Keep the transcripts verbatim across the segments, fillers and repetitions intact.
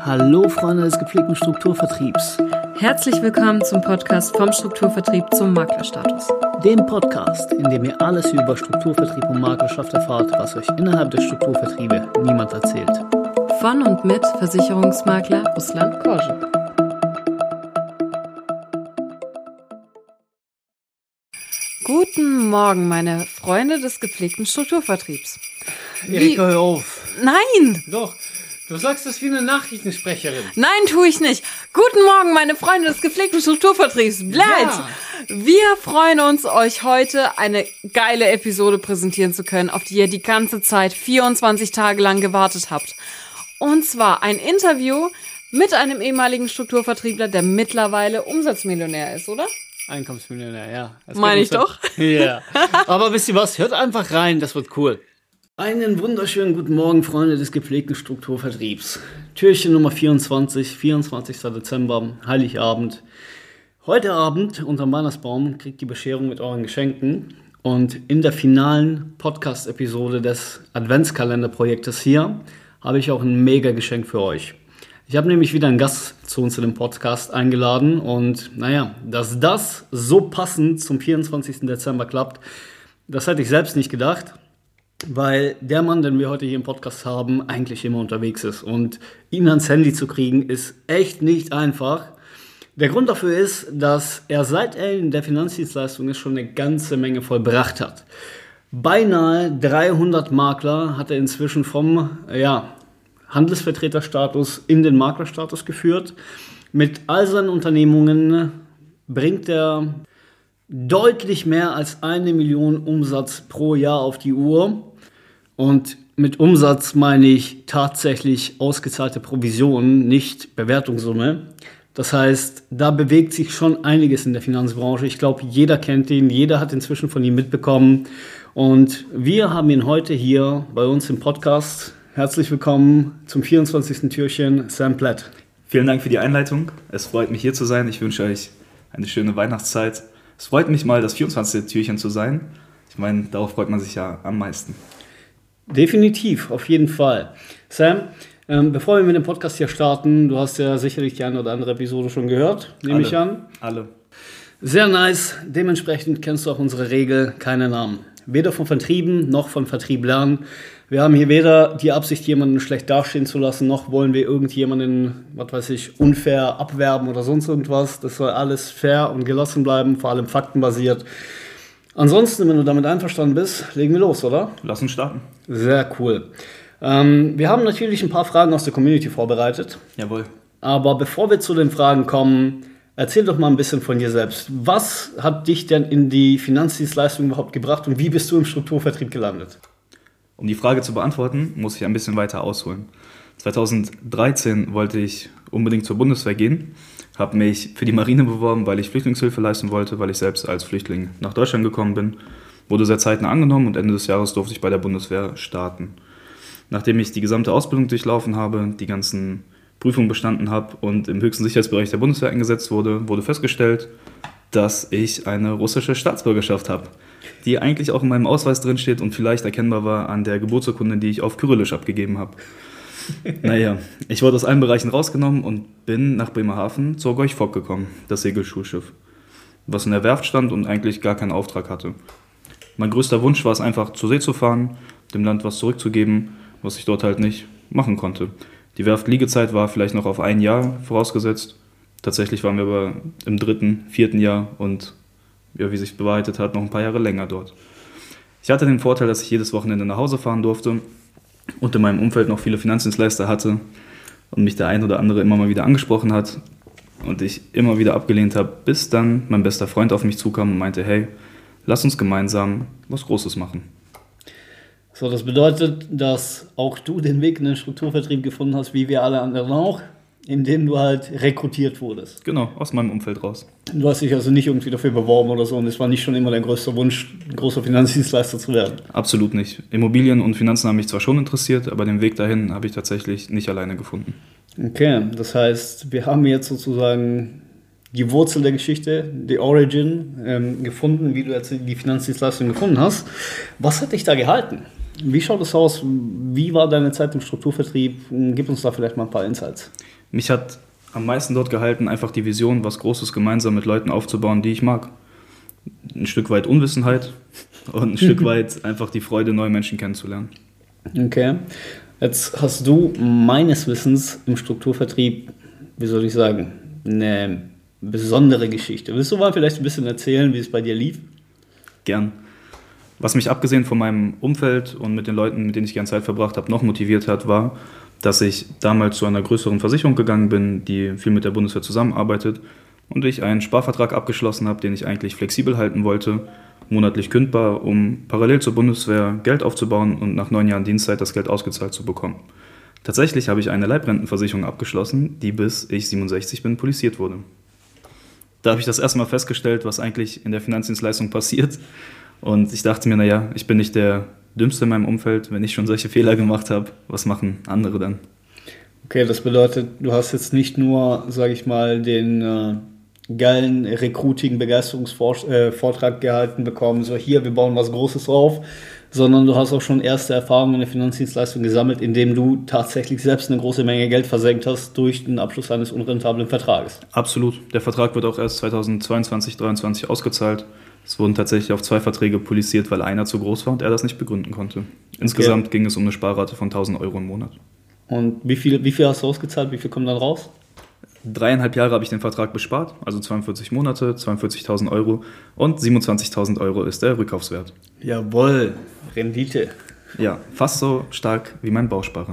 Hallo Freunde des gepflegten Strukturvertriebs. Herzlich willkommen zum Podcast vom Strukturvertrieb zum Maklerstatus. Dem Podcast, in dem ihr alles über Strukturvertrieb und Maklerschaft erfahrt, was euch innerhalb der Strukturvertriebe niemand erzählt. Von und mit Versicherungsmakler Ruslan Korschen. Guten Morgen, meine Freunde des gepflegten Strukturvertriebs. Erika, hör auf. Nein! Doch, du sagst das wie eine Nachrichtensprecherin. Nein, tue ich nicht. Guten Morgen, meine Freunde des gepflegten Strukturvertriebs. Bleibt! Ja. Wir freuen uns, euch heute eine geile Episode präsentieren zu können, auf die ihr die ganze Zeit vierundzwanzig Tage lang gewartet habt. Und zwar ein Interview mit einem ehemaligen Strukturvertriebler, der mittlerweile Umsatzmillionär ist, oder? Einkommensmillionär, ja. Das Meine ich geht uns- doch. Ja. Aber wisst ihr was? Hört einfach rein, das wird cool. Einen wunderschönen guten Morgen, Freunde des gepflegten Strukturvertriebs. Türchen Nummer vierundzwanzig, vierundzwanzigster Dezember, Heiligabend. Heute Abend unterm Weihnachtsbaum kriegt die Bescherung mit euren Geschenken. Und in der finalen Podcast-Episode des Adventskalenderprojektes hier habe ich auch ein mega Geschenk für euch. Ich habe nämlich wieder einen Gast zu uns in dem Podcast eingeladen und naja, dass das so passend zum vierundzwanzigsten Dezember klappt, das hätte ich selbst nicht gedacht, weil der Mann, den wir heute hier im Podcast haben, eigentlich immer unterwegs ist und ihn ans Handy zu kriegen, ist echt nicht einfach. Der Grund dafür ist, dass er seit er in der Finanzdienstleistung ist, schon eine ganze Menge vollbracht hat. Beinahe dreihundert Makler hat er inzwischen vom ja, Handelsvertreterstatus in den Maklerstatus geführt. Mit all seinen Unternehmungen bringt er deutlich mehr als eine Million Umsatz pro Jahr auf die Uhr. Und mit Umsatz meine ich tatsächlich ausgezahlte Provisionen, nicht Bewertungssumme. Das heißt, da bewegt sich schon einiges in der Finanzbranche. Ich glaube, jeder kennt ihn, jeder hat inzwischen von ihm mitbekommen. Und wir haben ihn heute hier bei uns im Podcast. Herzlich willkommen zum vierundzwanzigsten Türchen, Sam Platt. Vielen Dank für die Einleitung. Es freut mich, hier zu sein. Ich wünsche euch eine schöne Weihnachtszeit. Es freut mich mal, das vierundzwanzigste Türchen zu sein. Ich meine, darauf freut man sich ja am meisten. Definitiv, auf jeden Fall. Sam, ähm, bevor wir mit dem Podcast hier starten, du hast ja sicherlich die eine oder andere Episode schon gehört, nehme Alle. ich an. Alle. Sehr nice. Dementsprechend kennst du auch unsere Regel, keine Namen. Weder von Vertrieben noch von Vertrieblern. Wir haben hier weder die Absicht, jemanden schlecht dastehen zu lassen, noch wollen wir irgendjemanden, was weiß ich, unfair abwerben oder sonst irgendwas. Das soll alles fair und gelassen bleiben, vor allem faktenbasiert. Ansonsten, wenn du damit einverstanden bist, legen wir los, oder? Lass uns starten. Sehr cool. Ähm, wir haben natürlich ein paar Fragen aus der Community vorbereitet. Jawohl. Aber bevor wir zu den Fragen kommen, erzähl doch mal ein bisschen von dir selbst. Was hat dich denn in die Finanzdienstleistung überhaupt gebracht und wie bist du im Strukturvertrieb gelandet? Um die Frage zu beantworten, muss ich ein bisschen weiter ausholen. zweitausenddreizehn wollte ich unbedingt zur Bundeswehr gehen, habe mich für die Marine beworben, weil ich Flüchtlingshilfe leisten wollte, weil ich selbst als Flüchtling nach Deutschland gekommen bin. Wurde sehr zeitnah angenommen und Ende des Jahres durfte ich bei der Bundeswehr starten. Nachdem ich die gesamte Ausbildung durchlaufen habe, die ganzen Prüfungen bestanden habe und im höchsten Sicherheitsbereich der Bundeswehr eingesetzt wurde, wurde festgestellt, dass ich eine russische Staatsbürgerschaft habe, die eigentlich auch in meinem Ausweis drin steht und vielleicht erkennbar war an der Geburtsurkunde, die ich auf Kyrillisch abgegeben habe. Naja, ich wurde aus allen Bereichen rausgenommen und bin nach Bremerhaven zur Gorch Fock gekommen, das Segelschulschiff, was in der Werft stand und eigentlich gar keinen Auftrag hatte. Mein größter Wunsch war es einfach, zur See zu fahren, dem Land was zurückzugeben, was ich dort halt nicht machen konnte. Die Werftliegezeit war vielleicht noch auf ein Jahr vorausgesetzt. Tatsächlich waren wir aber im dritten, vierten Jahr und ja, wie sich bewahrheitet hat, noch ein paar Jahre länger dort. Ich hatte den Vorteil, dass ich jedes Wochenende nach Hause fahren durfte und in meinem Umfeld noch viele Finanzdienstleister hatte und mich der ein oder andere immer mal wieder angesprochen hat und ich immer wieder abgelehnt habe, bis dann mein bester Freund auf mich zukam und meinte, hey, lass uns gemeinsam was Großes machen. So, das bedeutet, dass auch du den Weg in den Strukturvertrieb gefunden hast, wie wir alle anderen auch, indem du halt rekrutiert wurdest. Genau, aus meinem Umfeld raus. Du hast dich also nicht irgendwie dafür beworben oder so und es war nicht schon immer dein größter Wunsch, ein großer Finanzdienstleister zu werden? Absolut nicht. Immobilien und Finanzen haben mich zwar schon interessiert, aber den Weg dahin habe ich tatsächlich nicht alleine gefunden. Okay, das heißt, wir haben jetzt sozusagen die Wurzel der Geschichte, die Origin, ähm, gefunden, wie du jetzt die Finanzdienstleistung gefunden hast. Was hat dich da gehalten? Wie schaut es aus? Wie war deine Zeit im Strukturvertrieb? Gib uns da vielleicht mal ein paar Insights. Mich hat am meisten dort gehalten, einfach die Vision, was Großes gemeinsam mit Leuten aufzubauen, die ich mag. Ein Stück weit Unwissenheit und ein Stück weit einfach die Freude, neue Menschen kennenzulernen. Okay. Jetzt hast du meines Wissens im Strukturvertrieb, wie soll ich sagen, eine besondere Geschichte. Willst du mal vielleicht ein bisschen erzählen, wie es bei dir lief? Gern. Was mich abgesehen von meinem Umfeld und mit den Leuten, mit denen ich gerne Zeit verbracht habe, noch motiviert hat, war, dass ich damals zu einer größeren Versicherung gegangen bin, die viel mit der Bundeswehr zusammenarbeitet und ich einen Sparvertrag abgeschlossen habe, den ich eigentlich flexibel halten wollte, monatlich kündbar, um parallel zur Bundeswehr Geld aufzubauen und nach neun Jahren Dienstzeit das Geld ausgezahlt zu bekommen. Tatsächlich habe ich eine Leibrentenversicherung abgeschlossen, die bis ich siebenundsechzig bin poliziert wurde. Da habe ich das erste Mal festgestellt, was eigentlich in der Finanzdienstleistung passiert. Und ich dachte mir, naja, ich bin nicht der Dümmste in meinem Umfeld, wenn ich schon solche Fehler gemacht habe, was machen andere dann? Okay, das bedeutet, du hast jetzt nicht nur, sage ich mal, den äh, geilen Recruiting-Begeisterungsvortrag äh, gehalten bekommen, so hier, wir bauen was Großes auf, sondern du hast auch schon erste Erfahrungen in der Finanzdienstleistung gesammelt, indem du tatsächlich selbst eine große Menge Geld versenkt hast durch den Abschluss eines unrentablen Vertrages. Absolut. Der Vertrag wird auch erst zweitausendzweiundzwanzig, zweitausenddreiundzwanzig ausgezahlt. Es wurden tatsächlich auf zwei Verträge poliziert, weil einer zu groß war und er das nicht begründen konnte. Insgesamt okay. ging es um eine Sparrate von tausend Euro im Monat. Und wie viel, wie viel hast du ausgezahlt? Wie viel kommt dann raus? Dreieinhalb Jahre habe ich den Vertrag bespart, also zweiundvierzig Monate, zweiundvierzigtausend Euro und siebenundzwanzigtausend Euro ist der Rückkaufswert. Jawohl, Rendite. Ja, fast so stark wie mein Bausparer.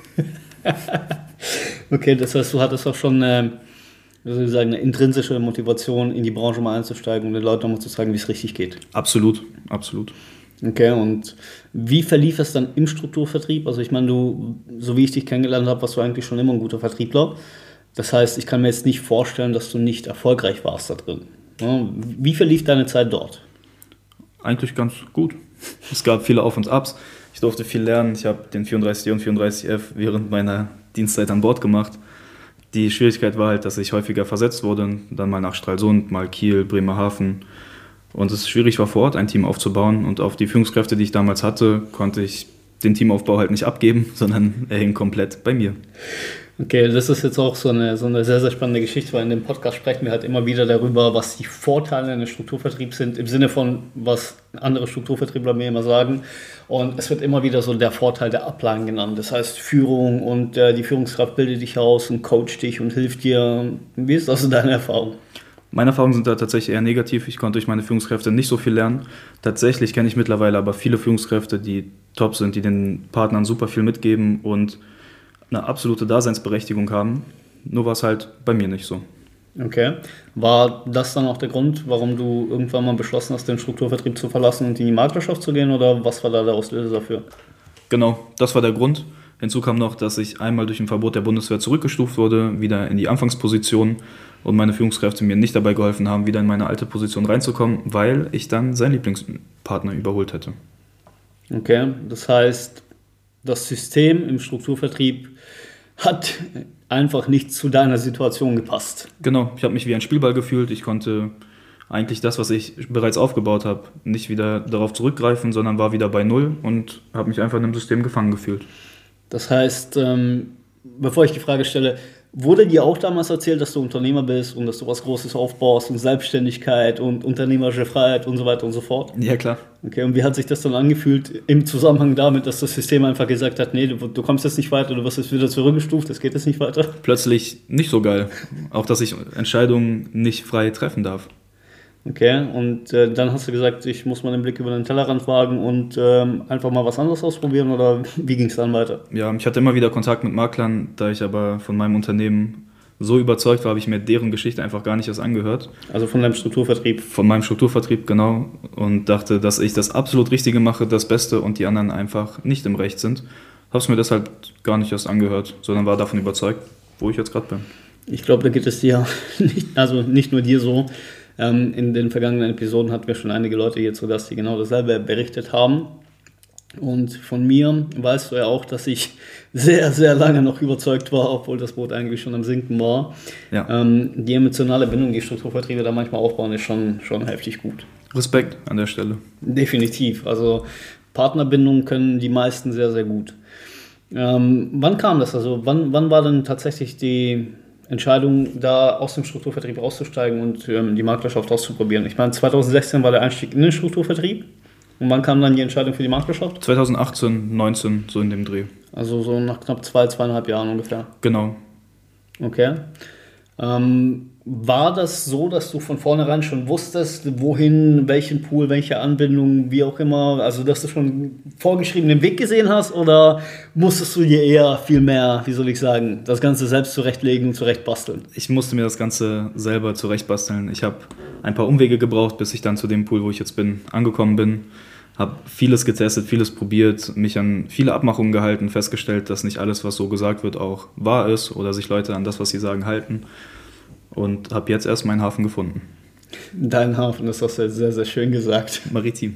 Okay, das heißt, du hattest auch schon eine, wie soll ich sagen, eine intrinsische Motivation, in die Branche mal einzusteigen und den Leuten nochmal zu zeigen, wie es richtig geht. Absolut, absolut. Okay, und wie verlief es dann im Strukturvertrieb? Also ich meine, du, so wie ich dich kennengelernt habe, warst du eigentlich schon immer ein guter Vertriebler. Das heißt, ich kann mir jetzt nicht vorstellen, dass du nicht erfolgreich warst da drin. Wie verlief deine Zeit dort? Eigentlich ganz gut. Es gab viele Auf- und Abs. Ich durfte viel lernen. Ich habe den vierunddreißig D und vierunddreißig F während meiner Dienstzeit an Bord gemacht. Die Schwierigkeit war halt, dass ich häufiger versetzt wurde. Dann mal nach Stralsund, mal Kiel, Bremerhaven. Und es schwierig war, vor Ort ein Team aufzubauen. Und auf die Führungskräfte, die ich damals hatte, konnte ich den Teamaufbau halt nicht abgeben, sondern er hing komplett bei mir. Okay, das ist jetzt auch so eine, so eine sehr, sehr spannende Geschichte, weil in dem Podcast sprechen wir halt immer wieder darüber, was die Vorteile eines Strukturvertriebs sind, im Sinne von, was andere Strukturvertriebler mir immer sagen. Und es wird immer wieder so der Vorteil der Ablagen genannt. Das heißt Führung und äh, die Führungskraft bildet dich aus und coacht dich und hilft dir. Wie ist das in deiner Erfahrung? Meine Erfahrungen sind da tatsächlich eher negativ. Ich konnte durch meine Führungskräfte nicht so viel lernen. Tatsächlich kenne ich mittlerweile aber viele Führungskräfte, die top sind, die den Partnern super viel mitgeben und eine absolute Daseinsberechtigung haben. Nur war es halt bei mir nicht so. Okay. War das dann auch der Grund, warum du irgendwann mal beschlossen hast, den Strukturvertrieb zu verlassen und in die Maklerschaft zu gehen? Oder was war da der Auslöser dafür? Genau, das war der Grund. Hinzu kam noch, dass ich einmal durch ein Verbot der Bundeswehr zurückgestuft wurde, wieder in die Anfangsposition und meine Führungskräfte mir nicht dabei geholfen haben, wieder in meine alte Position reinzukommen, weil ich dann seinen Lieblingspartner überholt hätte. Okay, das heißt, das System im Strukturvertrieb hat einfach nicht zu deiner Situation gepasst. Genau, ich habe mich wie ein Spielball gefühlt. Ich konnte eigentlich das, was ich bereits aufgebaut habe, nicht wieder darauf zurückgreifen, sondern war wieder bei Null und habe mich einfach in einem System gefangen gefühlt. Das heißt, ähm, bevor ich die Frage stelle, wurde dir auch damals erzählt, dass du Unternehmer bist und dass du was Großes aufbaust und Selbstständigkeit und unternehmerische Freiheit und so weiter und so fort? Ja, klar. Okay, und wie hat sich das dann angefühlt im Zusammenhang damit, dass das System einfach gesagt hat, nee, du, du kommst jetzt nicht weiter, du wirst jetzt wieder zurückgestuft, das geht jetzt nicht weiter? Plötzlich nicht so geil. Auch, dass ich Entscheidungen nicht frei treffen darf. Okay, und äh, dann hast du gesagt, ich muss mal den Blick über den Tellerrand wagen und ähm, einfach mal was anderes ausprobieren, oder wie ging es dann weiter? Ja, ich hatte immer wieder Kontakt mit Maklern, da ich aber von meinem Unternehmen so überzeugt war, habe ich mir deren Geschichte einfach gar nicht erst angehört. Also von deinem Strukturvertrieb? Von meinem Strukturvertrieb, genau. Und dachte, dass ich das absolut Richtige mache, das Beste und die anderen einfach nicht im Recht sind. Habe es mir deshalb gar nicht erst angehört, sondern war davon überzeugt, wo ich jetzt gerade bin. Ich glaube, da geht es dir, nicht, also nicht nur dir so. Ähm, in den vergangenen Episoden hatten wir schon einige Leute hier zu Gast, die genau dasselbe berichtet haben. Und von mir weißt du ja auch, dass ich sehr, sehr lange noch überzeugt war, obwohl das Boot eigentlich schon am Sinken war. Ja. Ähm, die emotionale Bindung, die Strukturvertriebe da manchmal aufbauen, ist schon, schon heftig gut. Respekt an der Stelle. Definitiv. Also Partnerbindungen können die meisten sehr, sehr gut. Ähm, wann kam das? Also wann, wann war denn tatsächlich die Entscheidung, da aus dem Strukturvertrieb auszusteigen und ähm, die Maklerschaft auszuprobieren? Ich meine, zwanzig sechzehn war der Einstieg in den Strukturvertrieb. Und wann kam dann die Entscheidung für die Maklerschaft? zwanzig achtzehn, neunzehn, so in dem Dreh. Also so nach knapp zwei, zweieinhalb Jahren ungefähr. Genau. Okay. Ähm, war das so, dass du von vornherein schon wusstest, wohin, welchen Pool, welche Anbindung, wie auch immer, also dass du schon vorgeschriebenen Weg gesehen hast, oder musstest du dir eher viel mehr, wie soll ich sagen, das Ganze selbst zurechtlegen und zurechtbasteln? Ich musste mir das Ganze selber zurechtbasteln. Ich habe ein paar Umwege gebraucht, bis ich dann zu dem Pool, wo ich jetzt bin, angekommen bin. Habe vieles getestet, vieles probiert, mich an viele Abmachungen gehalten, festgestellt, dass nicht alles, was so gesagt wird, auch wahr ist oder sich Leute an das, was sie sagen, halten. Und habe jetzt erst meinen Hafen gefunden. Dein Hafen, das hast du jetzt sehr, sehr schön gesagt. Maritim.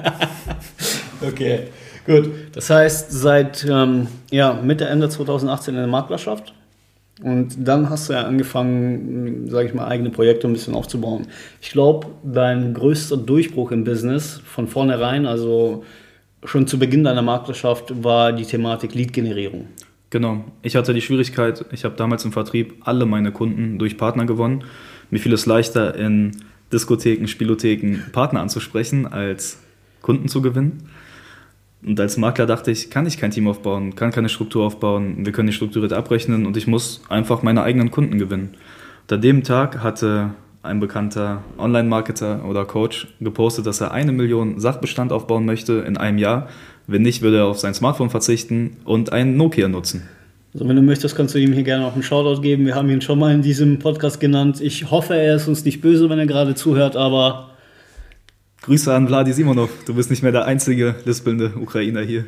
Okay, gut. Das heißt, seit ähm, ja, Mitte, Ende zwanzig achtzehn in der Maklerschaft. Und dann hast du ja angefangen, sage ich mal, eigene Projekte ein bisschen aufzubauen. Ich glaube, dein größter Durchbruch im Business von vornherein, also schon zu Beginn deiner Maklerschaft, war die Thematik Lead-Generierung. Genau. Ich hatte die Schwierigkeit, ich habe damals im Vertrieb alle meine Kunden durch Partner gewonnen. Mir fiel es leichter, in Diskotheken, Spielotheken Partner anzusprechen, als Kunden zu gewinnen. Und als Makler dachte ich, kann ich kein Team aufbauen, kann keine Struktur aufbauen, wir können nicht strukturiert abrechnen und ich muss einfach meine eigenen Kunden gewinnen. Und an dem Tag hatte ein bekannter Online-Marketer oder Coach gepostet, dass er eine Million Sachbestand aufbauen möchte in einem Jahr. Wenn nicht, würde er auf sein Smartphone verzichten und einen Nokia nutzen. Also wenn du möchtest, kannst du ihm hier gerne auch einen Shoutout geben. Wir haben ihn schon mal in diesem Podcast genannt. Ich hoffe, er ist uns nicht böse, wenn er gerade zuhört, aber... Grüße an Vladi Simonov, du bist nicht mehr der einzige lispelnde Ukrainer hier.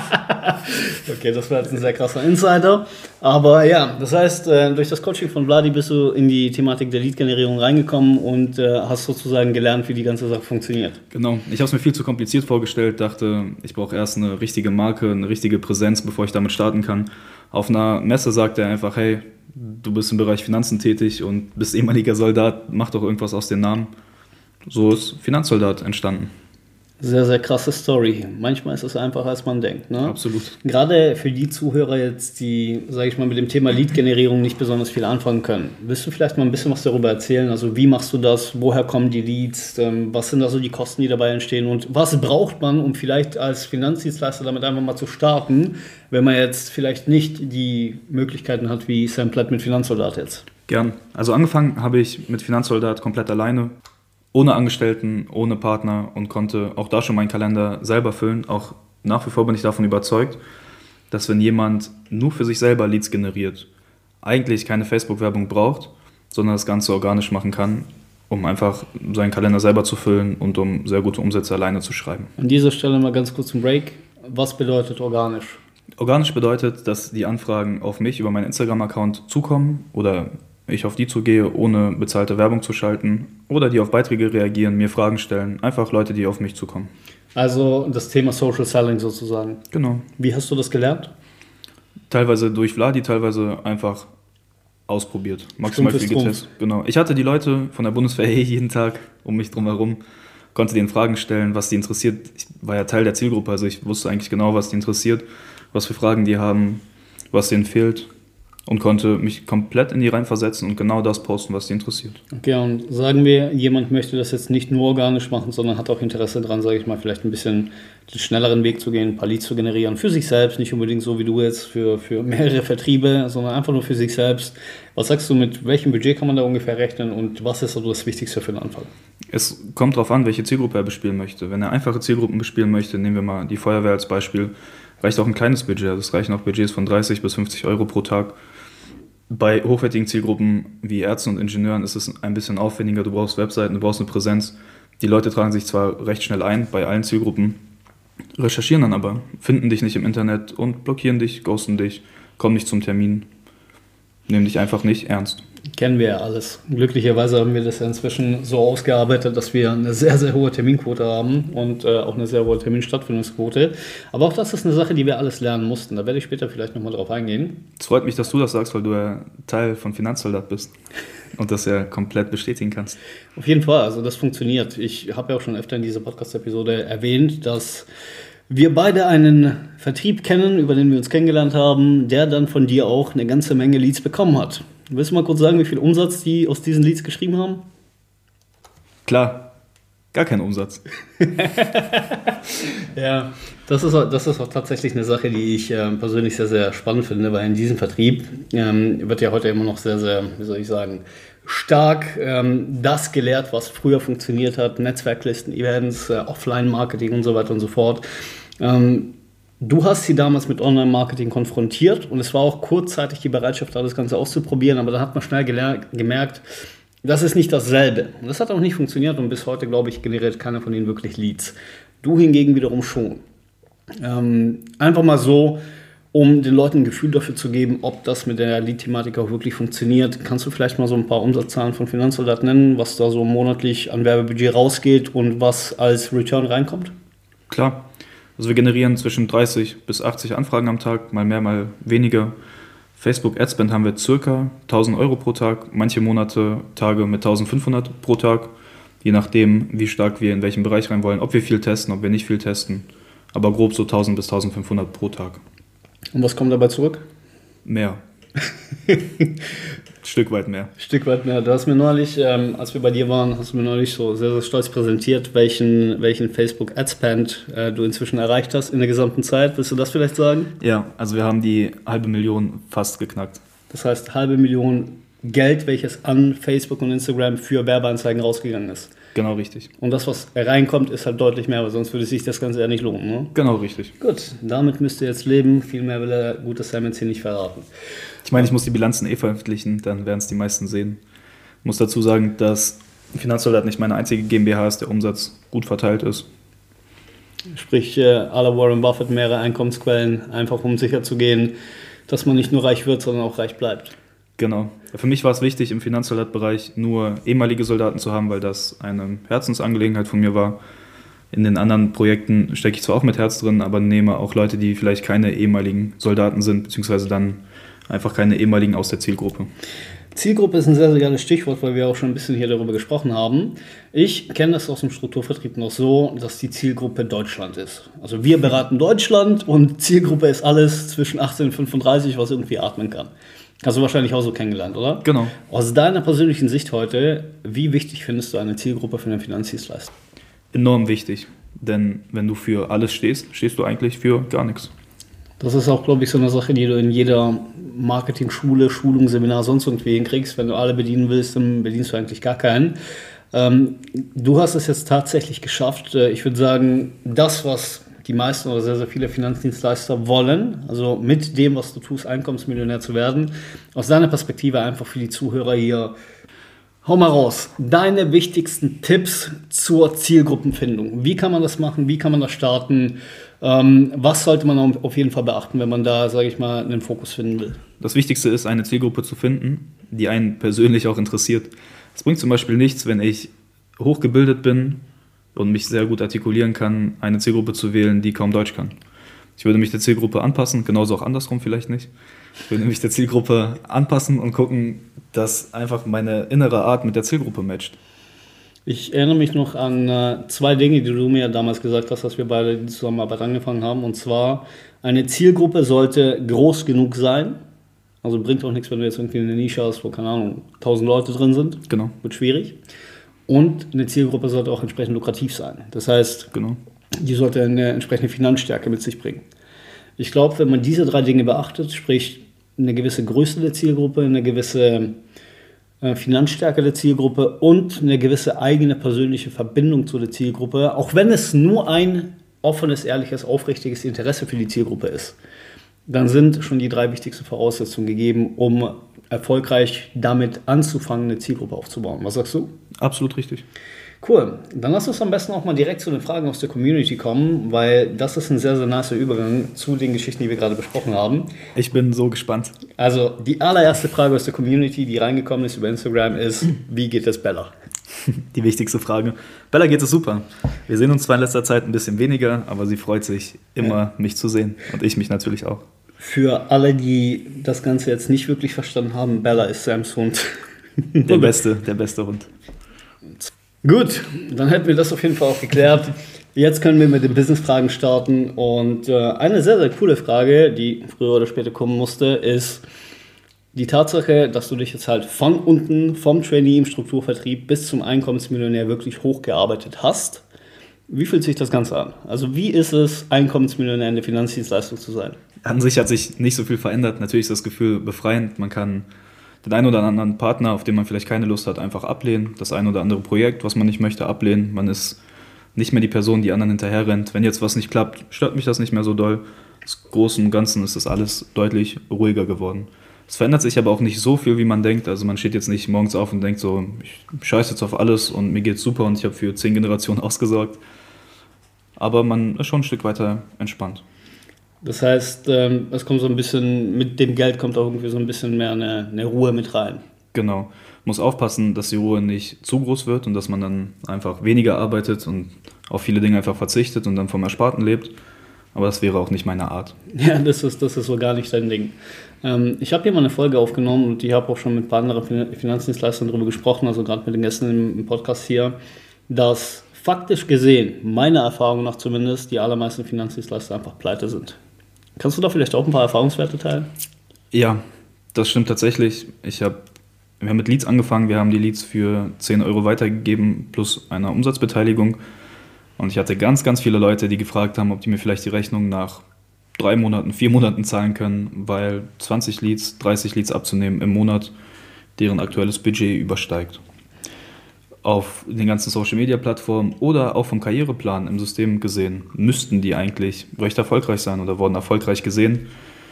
Okay, das war jetzt ein sehr krasser Insider. Aber ja, das heißt, durch das Coaching von Vladi bist du in die Thematik der Lead-Generierung reingekommen und hast sozusagen gelernt, wie die ganze Sache funktioniert. Genau, ich habe es mir viel zu kompliziert vorgestellt, dachte, ich brauche erst eine richtige Marke, eine richtige Präsenz, bevor ich damit starten kann. Auf einer Messe sagt er einfach, hey, du bist im Bereich Finanzen tätig und bist ehemaliger Soldat, mach doch irgendwas aus dem Namen. So ist Finanzsoldat entstanden. Sehr, sehr krasse Story. Manchmal ist es einfacher, als man denkt. Ne? Absolut. Gerade für die Zuhörer jetzt, die, sage ich mal, mit dem Thema Lead-Generierung nicht besonders viel anfangen können. Willst du vielleicht mal ein bisschen was darüber erzählen? Also wie machst du das? Woher kommen die Leads? Was sind da so die Kosten, die dabei entstehen? Und was braucht man, um vielleicht als Finanzdienstleister damit einfach mal zu starten, wenn man jetzt vielleicht nicht die Möglichkeiten hat, wie Sam Platt mit Finanzsoldat jetzt? Gern. Also angefangen habe ich mit Finanzsoldat komplett alleine. Ohne Angestellten, ohne Partner und konnte auch da schon meinen Kalender selber füllen. Auch nach wie vor bin ich davon überzeugt, dass wenn jemand nur für sich selber Leads generiert, eigentlich keine Facebook-Werbung braucht, sondern das Ganze organisch machen kann, um einfach seinen Kalender selber zu füllen und um sehr gute Umsätze alleine zu schreiben. An dieser Stelle mal ganz kurz ein Break. Was bedeutet organisch? Organisch bedeutet, dass die Anfragen auf mich über meinen Instagram-Account zukommen oder ich auf die zugehe, ohne bezahlte Werbung zu schalten, oder die auf Beiträge reagieren, mir Fragen stellen, einfach Leute, die auf mich zukommen. Also das Thema Social Selling sozusagen. Genau. Wie hast du das gelernt? Teilweise durch Vladi, teilweise einfach ausprobiert. Maximal viel getestet. Genau. Ich hatte die Leute von der Bundeswehr jeden Tag um mich drum herum, konnte denen Fragen stellen, was die interessiert. Ich war ja Teil der Zielgruppe, also ich wusste eigentlich genau, was die interessiert, was für Fragen die haben, was denen fehlt. Und konnte mich komplett in die reinversetzen und genau das posten, was die interessiert. Okay, und sagen wir, jemand möchte das jetzt nicht nur organisch machen, sondern hat auch Interesse daran, sage ich mal, vielleicht ein bisschen den schnelleren Weg zu gehen, ein paar Leads zu generieren. Für sich selbst, nicht unbedingt so wie du jetzt für, für mehrere Vertriebe, sondern einfach nur für sich selbst. Was sagst du, mit welchem Budget kann man da ungefähr rechnen und was ist also das Wichtigste für den Anfang? Es kommt darauf an, welche Zielgruppe er bespielen möchte. Wenn er einfache Zielgruppen bespielen möchte, nehmen wir mal die Feuerwehr als Beispiel, reicht auch ein kleines Budget. Das reichen auch Budgets von dreißig bis fünfzig Euro pro Tag. Bei hochwertigen Zielgruppen wie Ärzten und Ingenieuren ist es ein bisschen aufwendiger. Du brauchst Webseiten, du brauchst eine Präsenz. Die Leute tragen sich zwar recht schnell ein bei allen Zielgruppen, recherchieren dann aber, finden dich nicht im Internet und blockieren dich, ghosten dich, kommen nicht zum Termin, nehmen dich einfach nicht ernst. Kennen wir ja alles. Glücklicherweise haben wir das ja inzwischen so ausgearbeitet, dass wir eine sehr, sehr hohe Terminquote haben und äh, auch eine sehr hohe Terminstattfindungsquote. Aber auch das ist eine Sache, die wir alles lernen mussten. Da werde ich später vielleicht nochmal drauf eingehen. Es freut mich, dass du das sagst, weil du ja Teil von Finanzsoldat bist und das ja komplett bestätigen kannst. Auf jeden Fall, also das funktioniert. Ich habe ja auch schon öfter in dieser Podcast-Episode erwähnt, dass wir beide einen Vertrieb kennen, über den wir uns kennengelernt haben, der dann von dir auch eine ganze Menge Leads bekommen hat. Willst du mal kurz sagen, wie viel Umsatz die aus diesen Leads geschrieben haben? Klar, gar kein Umsatz. Ja, das ist, auch, das ist auch tatsächlich eine Sache, die ich äh, persönlich sehr, sehr spannend finde, weil in diesem Vertrieb ähm, wird ja heute immer noch sehr, sehr, wie soll ich sagen, stark ähm, das gelehrt, was früher funktioniert hat, Netzwerklisten, Events, äh, Offline-Marketing und so weiter und so fort. Ähm, du hast sie damals mit Online-Marketing konfrontiert und es war auch kurzzeitig die Bereitschaft, das Ganze auszuprobieren, aber dann hat man schnell geler- gemerkt, das ist nicht dasselbe. Und das hat auch nicht funktioniert und bis heute, glaube ich, generiert keiner von ihnen wirklich Leads. Du hingegen wiederum schon. Ähm, einfach mal so, um den Leuten ein Gefühl dafür zu geben, ob das mit der Lead-Thematik auch wirklich funktioniert. Kannst du vielleicht mal so ein paar Umsatzzahlen von Finanzsoldat nennen, was da so monatlich an Werbebudget rausgeht und was als Return reinkommt? Klar. Also wir generieren zwischen dreißig bis achtzig Anfragen am Tag, mal mehr, mal weniger. Facebook Adspend haben wir circa tausend Euro pro Tag, manche Monate, Tage mit eintausendfünfhundert pro Tag, je nachdem, wie stark wir in welchen Bereich rein wollen, ob wir viel testen, ob wir nicht viel testen, aber grob so tausend bis eintausendfünfhundert pro Tag. Und was kommt dabei zurück? Mehr. Stück weit mehr. Stück weit mehr. Du hast mir neulich, ähm, als wir bei dir waren, hast du mir neulich so sehr, sehr stolz präsentiert, welchen, welchen Facebook Adspend äh, du inzwischen erreicht hast in der gesamten Zeit. Willst du das vielleicht sagen? Ja, also wir haben die halbe Million fast geknackt. Das heißt, halbe Million Geld, welches an Facebook und Instagram für Werbeanzeigen rausgegangen ist. Genau richtig. Und das, was reinkommt, ist halt deutlich mehr, weil sonst würde sich das Ganze ja nicht lohnen. Ne? Genau richtig. Gut, damit müsst ihr jetzt leben. Viel mehr will der gute Sam jetzt hier nicht verraten. Ich meine, ich muss die Bilanzen eh veröffentlichen, dann werden es die meisten sehen. Ich muss dazu sagen, dass Finanzsoldat nicht meine einzige GmbH ist, der Umsatz gut verteilt ist. Sprich, äh, à la Warren Buffett mehrere Einkommensquellen, einfach um sicher zu gehen, dass man nicht nur reich wird, sondern auch reich bleibt. Genau. Für mich war es wichtig, im Finanzsoldatbereich nur ehemalige Soldaten zu haben, weil das eine Herzensangelegenheit von mir war. In den anderen Projekten stecke ich zwar auch mit Herz drin, aber nehme auch Leute, die vielleicht keine ehemaligen Soldaten sind, beziehungsweise dann einfach keine ehemaligen aus der Zielgruppe. Zielgruppe ist ein sehr, sehr geiles Stichwort, weil wir auch schon ein bisschen hier darüber gesprochen haben. Ich kenne das aus dem Strukturvertrieb noch so, dass die Zielgruppe Deutschland ist. Also wir beraten Deutschland und Zielgruppe ist alles zwischen achtzehn und fünfunddreißig, was irgendwie atmen kann. Hast du wahrscheinlich auch so kennengelernt, oder? Genau. Aus deiner persönlichen Sicht heute, wie wichtig findest du eine Zielgruppe für einen Finanzdienstleister? Enorm wichtig, denn wenn du für alles stehst, stehst du eigentlich für gar nichts. Das ist auch, glaube ich, so eine Sache, die du in jeder Marketing-Schule, Schulung, Seminar, sonst irgendwie hinkriegst. Wenn du alle bedienen willst, dann bedienst du eigentlich gar keinen. Ähm, du hast es jetzt tatsächlich geschafft. Ich würde sagen, das, was die meisten oder sehr, sehr viele Finanzdienstleister wollen, also mit dem, was du tust, Einkommensmillionär zu werden, aus deiner Perspektive einfach für die Zuhörer hier, hau mal raus, deine wichtigsten Tipps zur Zielgruppenfindung. Wie kann man das machen? Wie kann man das starten? Ähm, was sollte man auf jeden Fall beachten, wenn man da, sage ich mal, einen Fokus finden will? Das Wichtigste ist, eine Zielgruppe zu finden, die einen persönlich auch interessiert. Es bringt zum Beispiel nichts, wenn ich hochgebildet bin und mich sehr gut artikulieren kann, eine Zielgruppe zu wählen, die kaum Deutsch kann. Ich würde mich der Zielgruppe anpassen, genauso auch andersrum vielleicht nicht. Ich würde mich der Zielgruppe anpassen und gucken, dass einfach meine innere Art mit der Zielgruppe matcht. Ich erinnere mich noch an äh, zwei Dinge, die du mir damals gesagt hast, als wir beide die Zusammenarbeit angefangen haben. Und zwar, eine Zielgruppe sollte groß genug sein. Also bringt auch nichts, wenn du jetzt irgendwie eine Nische hast, wo, keine Ahnung, tausend Leute drin sind. Genau. Wird schwierig. Und eine Zielgruppe sollte auch entsprechend lukrativ sein. Das heißt, genau. die sollte eine entsprechende Finanzstärke mit sich bringen. Ich glaube, wenn man diese drei Dinge beachtet, sprich eine gewisse Größe der Zielgruppe, eine gewisse äh, Finanzstärke der Zielgruppe und eine gewisse eigene persönliche Verbindung zu der Zielgruppe, auch wenn es nur ein offenes, ehrliches, aufrichtiges Interesse für die Zielgruppe ist, dann sind schon die drei wichtigsten Voraussetzungen gegeben, um erfolgreich damit anzufangen, eine Zielgruppe aufzubauen. Was sagst du? Absolut richtig. Cool. Dann lass uns am besten auch mal direkt zu den Fragen aus der Community kommen, weil das ist ein sehr, sehr nicer Übergang zu den Geschichten, die wir gerade besprochen haben. Ich bin so gespannt. Also die allererste Frage aus der Community, die reingekommen ist über Instagram, ist, wie geht es Bella? Die wichtigste Frage. Bella geht es super. Wir sehen uns zwar in letzter Zeit ein bisschen weniger, aber sie freut sich immer, ja. mich zu sehen. Und ich mich natürlich auch. Für alle, die das Ganze jetzt nicht wirklich verstanden haben, Bella ist Sams Hund. Der beste, der beste Hund. Gut, dann hätten wir das auf jeden Fall auch geklärt. Jetzt können wir mit den Business-Fragen starten und äh, eine sehr, sehr coole Frage, die früher oder später kommen musste, ist die Tatsache, dass du dich jetzt halt von unten, vom Trainee im Strukturvertrieb bis zum Einkommensmillionär wirklich hochgearbeitet hast. Wie fühlt sich das Ganze an? Also wie ist es, Einkommensmillionär in der Finanzdienstleistung zu sein? An sich hat sich nicht so viel verändert. Natürlich ist das Gefühl befreiend. Man kann den einen oder anderen Partner, auf den man vielleicht keine Lust hat, einfach ablehnen. Das ein oder andere Projekt, was man nicht möchte, ablehnen. Man ist nicht mehr die Person, die anderen hinterher rennt. Wenn jetzt was nicht klappt, stört mich das nicht mehr so doll. Im Großen und Ganzen ist das alles deutlich ruhiger geworden. Es verändert sich aber auch nicht so viel, wie man denkt. Also man steht jetzt nicht morgens auf und denkt so, ich scheiße jetzt auf alles und mir geht's super und ich habe für zehn Generationen ausgesorgt. Aber man ist schon ein Stück weiter entspannt. Das heißt, ähm, es kommt so ein bisschen, mit dem Geld kommt auch irgendwie so ein bisschen mehr eine, eine Ruhe mit rein. Genau. Muss aufpassen, dass die Ruhe nicht zu groß wird und dass man dann einfach weniger arbeitet und auf viele Dinge einfach verzichtet und dann vom Ersparten lebt. Aber das wäre auch nicht meine Art. Ja, das ist, das ist so gar nicht dein Ding. Ähm, ich habe hier mal eine Folge aufgenommen und ich habe auch schon mit ein paar anderen Finanzdienstleistern darüber gesprochen, also gerade mit den Gästen im, im Podcast hier, dass faktisch gesehen, meiner Erfahrung nach zumindest, die allermeisten Finanzdienstleister einfach pleite sind. Kannst du da vielleicht auch ein paar Erfahrungswerte teilen? Ja, das stimmt tatsächlich. Ich habe Wir haben mit Leads angefangen, wir haben die Leads für zehn Euro weitergegeben plus einer Umsatzbeteiligung. Und ich hatte ganz, ganz viele Leute, die gefragt haben, ob die mir vielleicht die Rechnung nach drei Monaten, vier Monaten zahlen können, weil zwanzig Leads, dreißig Leads abzunehmen im Monat deren aktuelles Budget übersteigt. Auf den ganzen Social-Media-Plattformen oder auch vom Karriereplan im System gesehen, müssten die eigentlich recht erfolgreich sein oder wurden erfolgreich gesehen.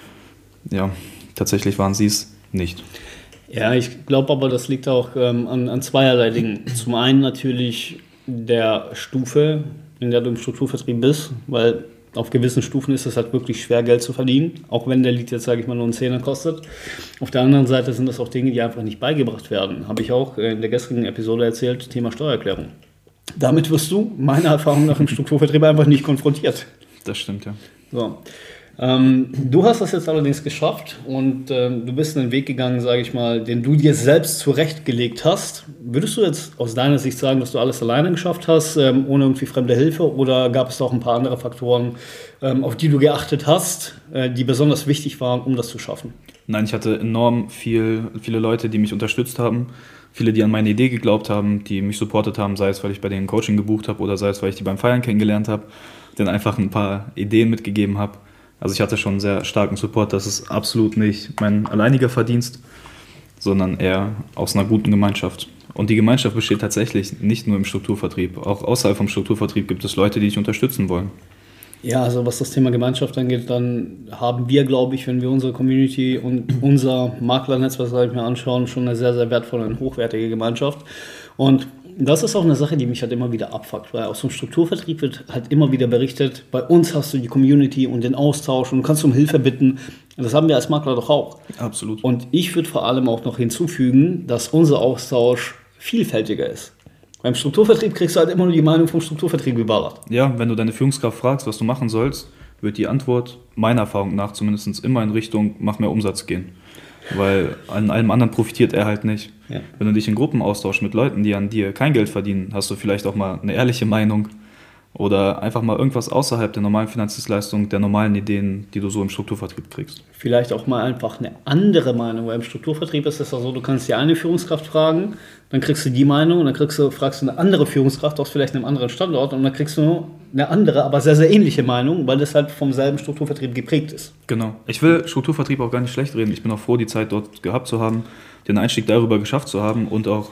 Ja, tatsächlich waren sie es nicht. Ja, ich glaube aber, das liegt auch ähm, an, an zweierlei Dingen. Zum einen natürlich der Stufe, in der du im Strukturvertrieb bist, weil auf gewissen Stufen ist es halt wirklich schwer, Geld zu verdienen, auch wenn der Lead jetzt, sage ich mal, nur einen Zehner kostet. Auf der anderen Seite sind das auch Dinge, die einfach nicht beigebracht werden. Habe ich auch in der gestrigen Episode erzählt, Thema Steuererklärung. Damit wirst du, meiner Erfahrung nach, im Strukturvertrieb einfach nicht konfrontiert. Das stimmt, ja. So. Ähm, du hast das jetzt allerdings geschafft und ähm, du bist einen Weg gegangen, sage ich mal, den du dir selbst zurechtgelegt hast. Würdest du jetzt aus deiner Sicht sagen, dass du alles alleine geschafft hast, ähm, ohne irgendwie fremde Hilfe, oder gab es auch ein paar andere Faktoren, ähm, auf die du geachtet hast, äh, die besonders wichtig waren, um das zu schaffen? Nein, ich hatte enorm viel, viele Leute, die mich unterstützt haben, viele, die an meine Idee geglaubt haben, die mich supportet haben, sei es, weil ich bei denen Coaching gebucht habe oder sei es, weil ich die beim Feiern kennengelernt habe, denen einfach ein paar Ideen mitgegeben habe. Also ich hatte schon einen sehr starken Support, das ist absolut nicht mein alleiniger Verdienst, sondern eher aus einer guten Gemeinschaft. Und die Gemeinschaft besteht tatsächlich nicht nur im Strukturvertrieb. Auch außerhalb vom Strukturvertrieb gibt es Leute, die dich unterstützen wollen. Ja, also was das Thema Gemeinschaft angeht, dann haben wir, glaube ich, wenn wir unsere Community und unser Maklernetzwerk, sag ich mir, anschauen, schon eine sehr, sehr wertvolle und hochwertige Gemeinschaft. Und das ist auch eine Sache, die mich halt immer wieder abfuckt, weil aus dem Strukturvertrieb wird halt immer wieder berichtet, bei uns hast du die Community und den Austausch und du kannst um Hilfe bitten. Das haben wir als Makler doch auch. Absolut. Und ich würde vor allem auch noch hinzufügen, dass unser Austausch vielfältiger ist. Beim Strukturvertrieb kriegst du halt immer nur die Meinung vom Strukturvertrieb geballert. Ja, wenn du deine Führungskraft fragst, was du machen sollst, wird die Antwort meiner Erfahrung nach zumindest immer in Richtung mach mehr Umsatz gehen. Weil an allem anderen profitiert er halt nicht. Ja. Wenn du dich in Gruppen austauschst mit Leuten, die an dir kein Geld verdienen, hast du vielleicht auch mal eine ehrliche Meinung oder einfach mal irgendwas außerhalb der normalen Finanzdienstleistung, der normalen Ideen, die du so im Strukturvertrieb kriegst. Vielleicht auch mal einfach eine andere Meinung, weil im Strukturvertrieb ist es ja so, du kannst die eine Führungskraft fragen, dann kriegst du die Meinung und dann kriegst du, fragst du eine andere Führungskraft aus vielleicht einem anderen Standort und dann kriegst du eine andere, aber sehr, sehr ähnliche Meinung, weil das halt vom selben Strukturvertrieb geprägt ist. Genau. Ich will Strukturvertrieb auch gar nicht schlecht reden. Ich bin auch froh, die Zeit dort gehabt zu haben, den Einstieg darüber geschafft zu haben und auch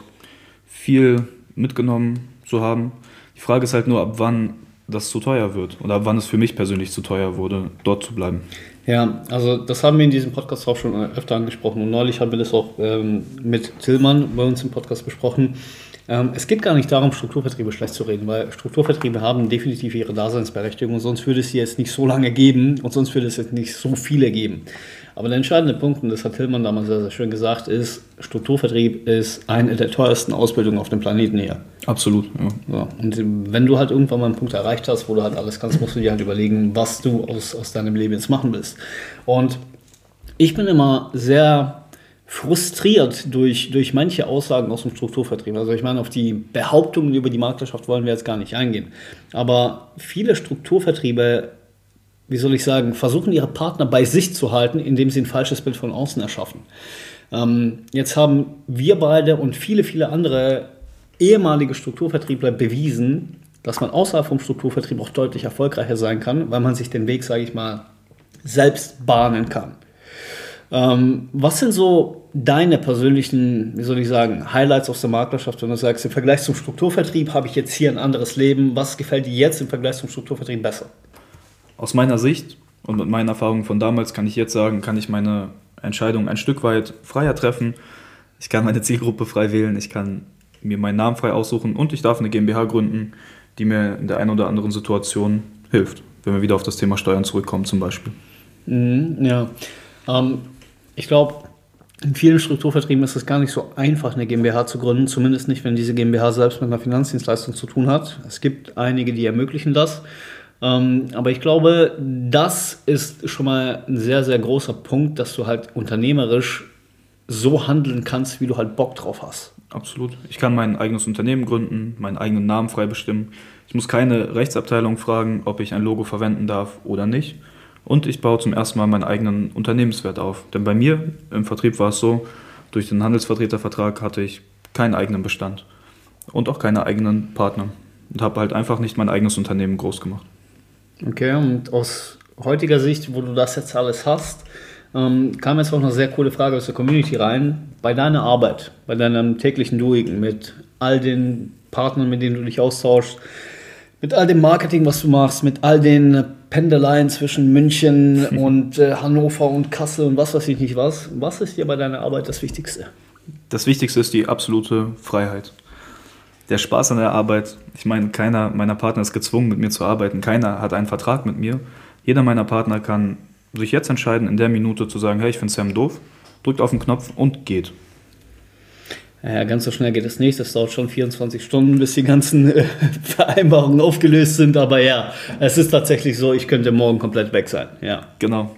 viel mitgenommen zu haben. Die Frage ist halt nur, ab wann das zu teuer wird oder ab wann es für mich persönlich zu teuer wurde, dort zu bleiben. Ja, also das haben wir in diesem Podcast auch schon öfter angesprochen und neulich haben wir das auch ähm, mit Tillmann bei uns im Podcast besprochen. Ähm, es geht gar nicht darum, Strukturvertriebe schlecht zu reden, weil Strukturvertriebe haben definitiv ihre Daseinsberechtigung und sonst würde es sie jetzt nicht so lange geben und sonst würde es jetzt nicht so viele geben. Aber der entscheidende Punkt, und das hat Tillmann damals sehr, sehr schön gesagt, ist, Strukturvertrieb ist eine der teuersten Ausbildungen auf dem Planeten hier. Absolut, ja. So, und wenn du halt irgendwann mal einen Punkt erreicht hast, wo du halt alles kannst, musst du dir halt überlegen, was du aus, aus deinem Leben jetzt machen willst. Und ich bin immer sehr frustriert durch, durch manche Aussagen aus dem Strukturvertrieb. Also ich meine, auf die Behauptungen über die Maklerschaft wollen wir jetzt gar nicht eingehen. Aber viele Strukturvertriebe, wie soll ich sagen, versuchen ihre Partner bei sich zu halten, indem sie ein falsches Bild von außen erschaffen. Ähm, jetzt haben wir beide und viele, viele andere ehemalige Strukturvertriebler bewiesen, dass man außerhalb vom Strukturvertrieb auch deutlich erfolgreicher sein kann, weil man sich den Weg, sage ich mal, selbst bahnen kann. Ähm, was sind so deine persönlichen, wie soll ich sagen, Highlights aus der Maklerschaft, wenn du sagst, im Vergleich zum Strukturvertrieb habe ich jetzt hier ein anderes Leben, was gefällt dir jetzt im Vergleich zum Strukturvertrieb besser? Aus meiner Sicht und mit meinen Erfahrungen von damals kann ich jetzt sagen, kann ich meine Entscheidung ein Stück weit freier treffen. Ich kann meine Zielgruppe frei wählen, ich kann mir meinen Namen frei aussuchen und ich darf eine GmbH gründen, die mir in der einen oder anderen Situation hilft, wenn wir wieder auf das Thema Steuern zurückkommen zum Beispiel. Mhm, ja, ähm, ich glaube, in vielen Strukturvertrieben ist es gar nicht so einfach, eine GmbH zu gründen, zumindest nicht, wenn diese GmbH selbst mit einer Finanzdienstleistung zu tun hat. Es gibt einige, die ermöglichen das. Ähm, aber ich glaube, das ist schon mal ein sehr, sehr großer Punkt, dass du halt unternehmerisch so handeln kannst, wie du halt Bock drauf hast. Absolut. Ich kann mein eigenes Unternehmen gründen, meinen eigenen Namen frei bestimmen. Ich muss keine Rechtsabteilung fragen, ob ich ein Logo verwenden darf oder nicht. Und ich baue zum ersten Mal meinen eigenen Unternehmenswert auf. Denn bei mir im Vertrieb war es so, durch den Handelsvertretervertrag hatte ich keinen eigenen Bestand und auch keine eigenen Partner. Und habe halt einfach nicht mein eigenes Unternehmen groß gemacht. Okay, und aus heutiger Sicht, wo du das jetzt alles hast, ähm, kam jetzt auch eine sehr coole Frage aus der Community rein. Bei deiner Arbeit, bei deinem täglichen Doing, mit all den Partnern, mit denen du dich austauschst, mit all dem Marketing, was du machst, mit all den Pendeleien zwischen München und äh, Hannover und Kassel und was weiß ich nicht was, was ist dir bei deiner Arbeit das Wichtigste? Das Wichtigste ist die absolute Freiheit. Der Spaß an der Arbeit, ich meine, keiner meiner Partner ist gezwungen, mit mir zu arbeiten. Keiner hat einen Vertrag mit mir. Jeder meiner Partner kann sich jetzt entscheiden, in der Minute zu sagen, hey, ich finde Sam doof, drückt auf den Knopf und geht. Ja, ganz so schnell geht es nicht. Das dauert schon vierundzwanzig Stunden, bis die ganzen äh, Vereinbarungen aufgelöst sind. Aber ja, es ist tatsächlich so, ich könnte morgen komplett weg sein. Ja. Genau.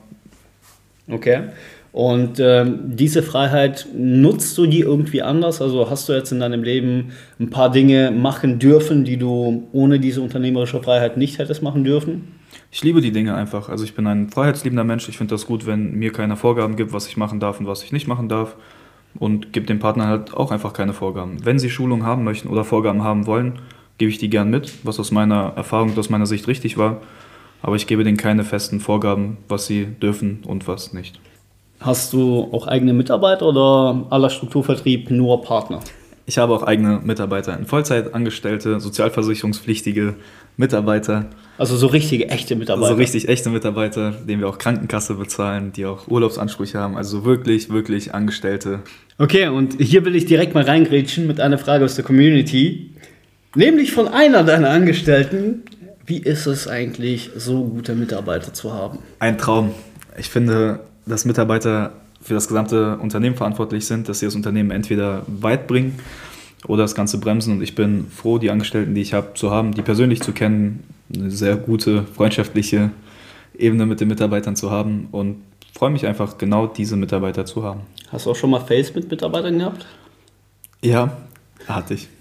Okay. Und ähm, diese Freiheit, nutzt du die irgendwie anders? Also hast du jetzt in deinem Leben ein paar Dinge machen dürfen, die du ohne diese unternehmerische Freiheit nicht hättest machen dürfen? Ich liebe die Dinge einfach. Also ich bin ein freiheitsliebender Mensch. Ich finde das gut, wenn mir keiner Vorgaben gibt, was ich machen darf und was ich nicht machen darf. Und gebe dem Partner halt auch einfach keine Vorgaben. Wenn sie Schulung haben möchten oder Vorgaben haben wollen, gebe ich die gern mit, was aus meiner Erfahrung und aus meiner Sicht richtig war. Aber ich gebe denen keine festen Vorgaben, was sie dürfen und was nicht. Hast du auch eigene Mitarbeiter oder aller Strukturvertrieb nur Partner? Ich habe auch eigene Mitarbeiter, in Vollzeit angestellte, sozialversicherungspflichtige Mitarbeiter. Also so richtige, echte Mitarbeiter? So richtig echte Mitarbeiter, denen wir auch Krankenkasse bezahlen, die auch Urlaubsansprüche haben. Also so wirklich, wirklich Angestellte. Okay, und hier will ich direkt mal reingrätschen mit einer Frage aus der Community. Nämlich von einer deiner Angestellten. Wie ist es eigentlich, so gute Mitarbeiter zu haben? Ein Traum. Ich finde, dass Mitarbeiter für das gesamte Unternehmen verantwortlich sind, dass sie das Unternehmen entweder weit bringen oder das Ganze bremsen. Und ich bin froh, die Angestellten, die ich habe, zu haben, die persönlich zu kennen, eine sehr gute, freundschaftliche Ebene mit den Mitarbeitern zu haben und freue mich einfach, genau diese Mitarbeiter zu haben. Hast du auch schon mal Face mit Mitarbeitern gehabt? Ja, hatte ich.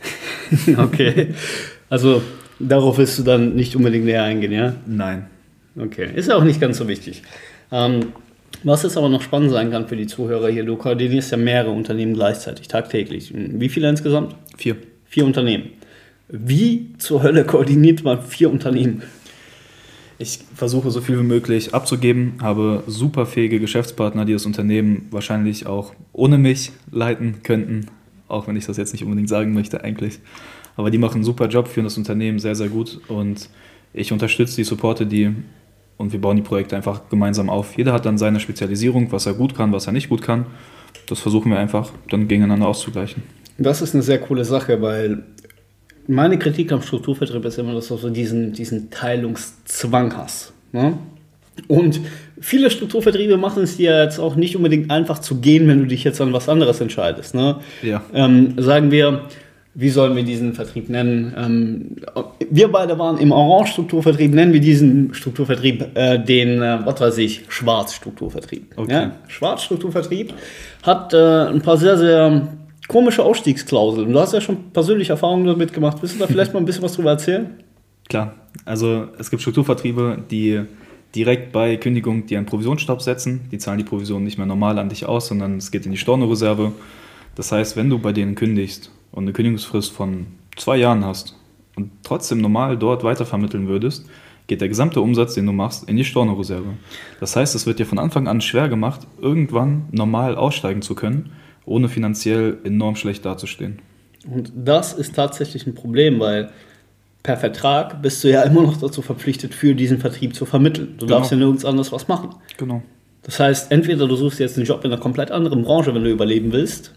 Okay, also darauf willst du dann nicht unbedingt näher eingehen, ja? Nein. Okay, ist ja auch nicht ganz so wichtig. Ähm, Was jetzt aber noch spannend sein kann für die Zuhörer hier, du koordinierst ja mehrere Unternehmen gleichzeitig, tagtäglich. Wie viele insgesamt? Vier. Vier Unternehmen. Wie zur Hölle koordiniert man vier Unternehmen? Ich versuche so viel wie möglich abzugeben, habe super fähige Geschäftspartner, die das Unternehmen wahrscheinlich auch ohne mich leiten könnten, auch wenn ich das jetzt nicht unbedingt sagen möchte eigentlich. Aber die machen einen super Job, führen das Unternehmen sehr, sehr gut und ich unterstütze die, supporte die. Und wir bauen die Projekte einfach gemeinsam auf. Jeder hat dann seine Spezialisierung, was er gut kann, was er nicht gut kann. Das versuchen wir einfach dann gegeneinander auszugleichen. Das ist eine sehr coole Sache, weil meine Kritik am Strukturvertrieb ist immer, dass du so diesen, diesen Teilungszwang hast. Ne? Und viele Strukturvertriebe machen es dir jetzt auch nicht unbedingt einfach zu gehen, wenn du dich jetzt an was anderes entscheidest. Ne? Ja. Ähm, sagen wir, wie sollen wir diesen Vertrieb nennen? Ähm, wir beide waren im Orange-Strukturvertrieb, nennen wir diesen Strukturvertrieb äh, den, äh, was weiß ich, Schwarz-Strukturvertrieb. Okay. Ja? Schwarz-Strukturvertrieb hat äh, ein paar sehr, sehr komische Ausstiegsklauseln. Du hast ja schon persönliche Erfahrungen damit gemacht. Willst du da vielleicht mal ein bisschen was drüber erzählen? Klar, also es gibt Strukturvertriebe, die direkt bei Kündigung dir einen Provisionsstopp setzen. Die zahlen die Provision nicht mehr normal an dich aus, sondern es geht in die Stornoreserve. Das heißt, wenn du bei denen kündigst und eine Kündigungsfrist von zwei Jahren hast und trotzdem normal dort weitervermitteln würdest, geht der gesamte Umsatz, den du machst, in die Stornoreserve. Das heißt, es wird dir von Anfang an schwer gemacht, irgendwann normal aussteigen zu können, ohne finanziell enorm schlecht dazustehen. Und das ist tatsächlich ein Problem, weil per Vertrag bist du ja immer noch dazu verpflichtet, für diesen Vertrieb zu vermitteln. Du Genau. darfst ja nirgends anders was machen. Genau. Das heißt, entweder du suchst jetzt einen Job in einer komplett anderen Branche, wenn du überleben willst,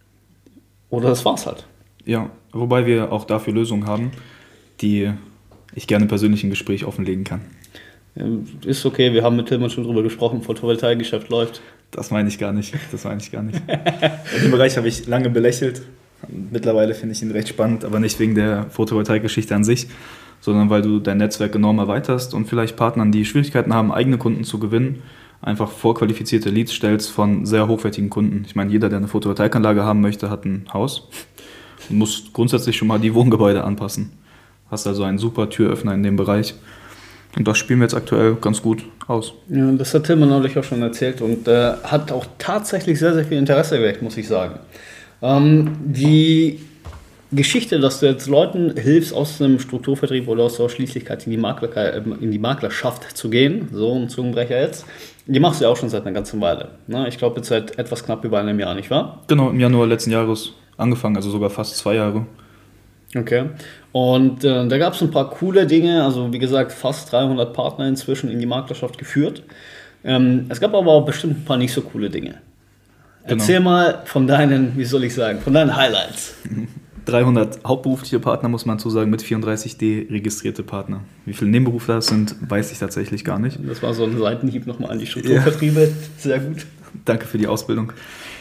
oder das war's halt. Ja, wobei wir auch dafür Lösungen haben, die ich gerne persönlich im Gespräch offenlegen kann. Ähm, Ist okay, wir haben mit Tillmann schon drüber gesprochen, Photovoltaikgeschäft läuft. Das meine ich gar nicht. Das meine ich gar nicht. Den Bereich habe ich lange belächelt. Mittlerweile finde ich ihn recht spannend, aber nicht wegen der Photovoltaikgeschichte an sich, sondern weil du dein Netzwerk enorm erweiterst und vielleicht Partnern, die Schwierigkeiten haben, eigene Kunden zu gewinnen, einfach vorqualifizierte Leads stellst von sehr hochwertigen Kunden. Ich meine, jeder, der eine Photovoltaikanlage haben möchte, hat ein Haus und muss grundsätzlich schon mal die Wohngebäude anpassen. Hast also einen super Türöffner in dem Bereich. Und das spielen wir jetzt aktuell ganz gut aus. Ja, das hat Tillmann neulich auch schon erzählt und äh, hat auch tatsächlich sehr, sehr viel Interesse geweckt, muss ich sagen. Ähm, die Geschichte, dass du jetzt Leuten hilfst, aus einem Strukturvertrieb oder aus der Ausschließlichkeit in die, Makler, in die Maklerschaft zu gehen, so ein Zungenbrecher jetzt, die machst du ja auch schon seit einer ganzen Weile. Ne? Ich glaube jetzt seit etwas knapp über einem Jahr, nicht wahr? Genau, im Januar letzten Jahres angefangen, also sogar fast zwei Jahre. Okay. Und äh, da gab es ein paar coole Dinge, also wie gesagt, fast dreihundert Partner inzwischen in die Maklerschaft geführt. Ähm, es gab aber auch bestimmt ein paar nicht so coole Dinge. Genau. Erzähl mal von deinen, wie soll ich sagen, von deinen Highlights. dreihundert hauptberufliche Partner, muss man zusagen, mit vierunddreißig deregistrierte Partner. Wie viele Nebenberufler das sind, weiß ich tatsächlich gar nicht. Das war so ein Seitenhieb nochmal an die Strukturvertriebe. Ja. Sehr gut. Danke für die Ausbildung.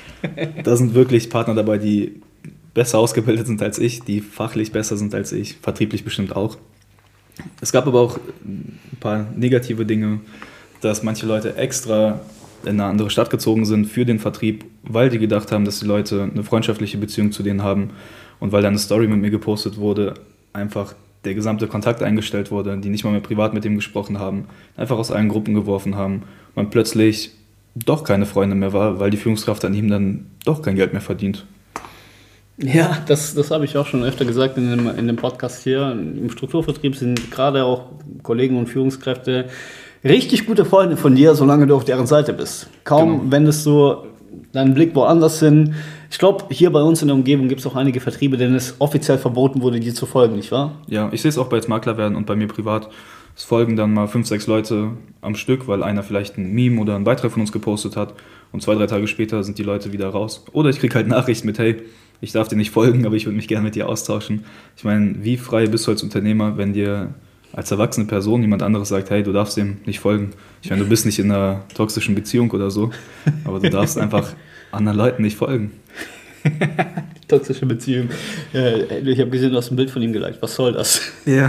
Da sind wirklich Partner dabei, die besser ausgebildet sind als ich, die fachlich besser sind als ich, vertrieblich bestimmt auch. Es gab aber auch ein paar negative Dinge, dass manche Leute extra in eine andere Stadt gezogen sind für den Vertrieb, weil die gedacht haben, dass die Leute eine freundschaftliche Beziehung zu denen haben und weil da eine Story mit mir gepostet wurde, einfach der gesamte Kontakt eingestellt wurde, die nicht mal mehr privat mit ihm gesprochen haben, einfach aus allen Gruppen geworfen haben, man plötzlich doch keine Freunde mehr war, weil die Führungskraft an ihm dann doch kein Geld mehr verdient. Ja, das, das habe ich auch schon öfter gesagt in dem, in dem Podcast hier. Im Strukturvertrieb sind gerade auch Kollegen und Führungskräfte richtig gute Freunde von dir, solange du auf deren Seite bist. Kaum Genau. wendest du deinen Blick woanders hin. Ich glaube, hier bei uns in der Umgebung gibt es auch einige Vertriebe, denen es offiziell verboten wurde, dir zu folgen, nicht wahr? Ja, ich sehe es auch bei jetzt Makler werden und bei mir privat. Es folgen dann mal fünf, sechs Leute am Stück, weil einer vielleicht ein Meme oder einen Beitrag von uns gepostet hat und zwei, drei Tage später sind die Leute wieder raus. Oder ich kriege halt Nachrichten mit, hey, ich darf dir nicht folgen, aber ich würde mich gerne mit dir austauschen. Ich meine, wie frei bist du als Unternehmer, wenn dir als erwachsene Person jemand anderes sagt, hey, du darfst dem nicht folgen. Ich meine, du bist nicht in einer toxischen Beziehung oder so, aber du darfst einfach anderen Leuten nicht folgen. Toxische Beziehung. Äh, ich habe gesehen, du hast ein Bild von ihm geliked. Was soll das? Ja.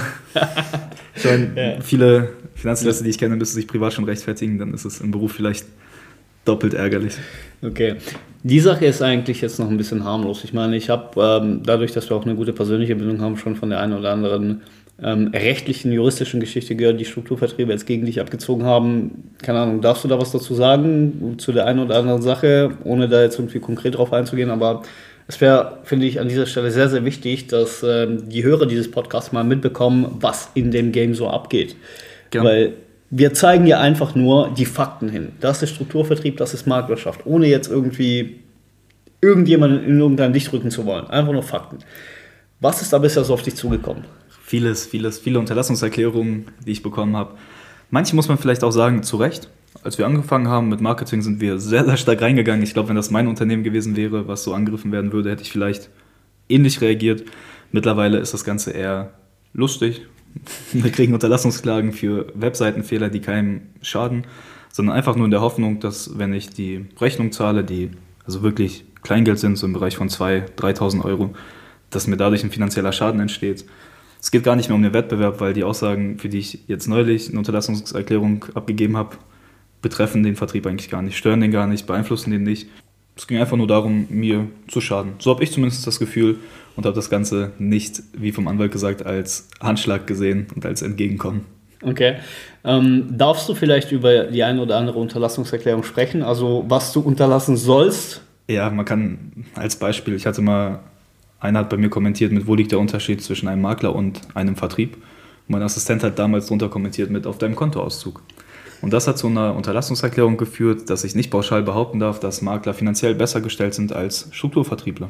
Ich meine, ja. Viele Finanzdienstleister, die ich kenne, müssen sich privat schon rechtfertigen, dann ist es im Beruf vielleicht doppelt ärgerlich. Okay. Die Sache ist eigentlich jetzt noch ein bisschen harmlos. Ich meine, ich habe ähm, dadurch, dass wir auch eine gute persönliche Bindung haben, schon von der einen oder anderen ähm, rechtlichen, juristischen Geschichte gehört, die Strukturvertriebe jetzt gegen dich abgezogen haben. Keine Ahnung, darfst du da was dazu sagen zu der einen oder anderen Sache, ohne da jetzt irgendwie konkret drauf einzugehen, aber es wäre, finde ich, an dieser Stelle sehr, sehr wichtig, dass ähm, die Hörer dieses Podcasts mal mitbekommen, was in dem Game so abgeht. Ja. Weil wir zeigen ja einfach nur die Fakten hin. Das ist Strukturvertrieb, das ist Maklerschaft, ohne jetzt irgendwie irgendjemanden in irgendein Licht rücken zu wollen. Einfach nur Fakten. Was ist da bisher so auf dich zugekommen? Vieles, vieles, viele Unterlassungserklärungen, die ich bekommen habe. Manche muss man vielleicht auch sagen, zu Recht. Als wir angefangen haben mit Marketing, sind wir sehr, sehr stark reingegangen. Ich glaube, wenn das mein Unternehmen gewesen wäre, was so angegriffen werden würde, hätte ich vielleicht ähnlich reagiert. Mittlerweile ist das Ganze eher lustig. Wir kriegen Unterlassungsklagen für Webseitenfehler, die keinem schaden, sondern einfach nur in der Hoffnung, dass wenn ich die Rechnung zahle, die also wirklich Kleingeld sind, so im Bereich von zweitausend, dreitausend Euro, dass mir dadurch ein finanzieller Schaden entsteht. Es geht gar nicht mehr um den Wettbewerb, weil die Aussagen, für die ich jetzt neulich eine Unterlassungserklärung abgegeben habe, betreffen den Vertrieb eigentlich gar nicht, stören den gar nicht, beeinflussen den nicht. Es ging einfach nur darum, mir zu schaden. So habe ich zumindest das Gefühl und habe das Ganze nicht, wie vom Anwalt gesagt, als Handschlag gesehen und als Entgegenkommen. Okay. Ähm, darfst du vielleicht über die eine oder andere Unterlassungserklärung sprechen? Also was du unterlassen sollst? Ja, man kann als Beispiel, ich hatte mal, einer hat bei mir kommentiert, mit wo liegt der Unterschied zwischen einem Makler und einem Vertrieb. Und mein Assistent hat damals drunter kommentiert mit auf deinem Kontoauszug. Und das hat zu einer Unterlassungserklärung geführt, dass ich nicht pauschal behaupten darf, dass Makler finanziell besser gestellt sind als Strukturvertriebler.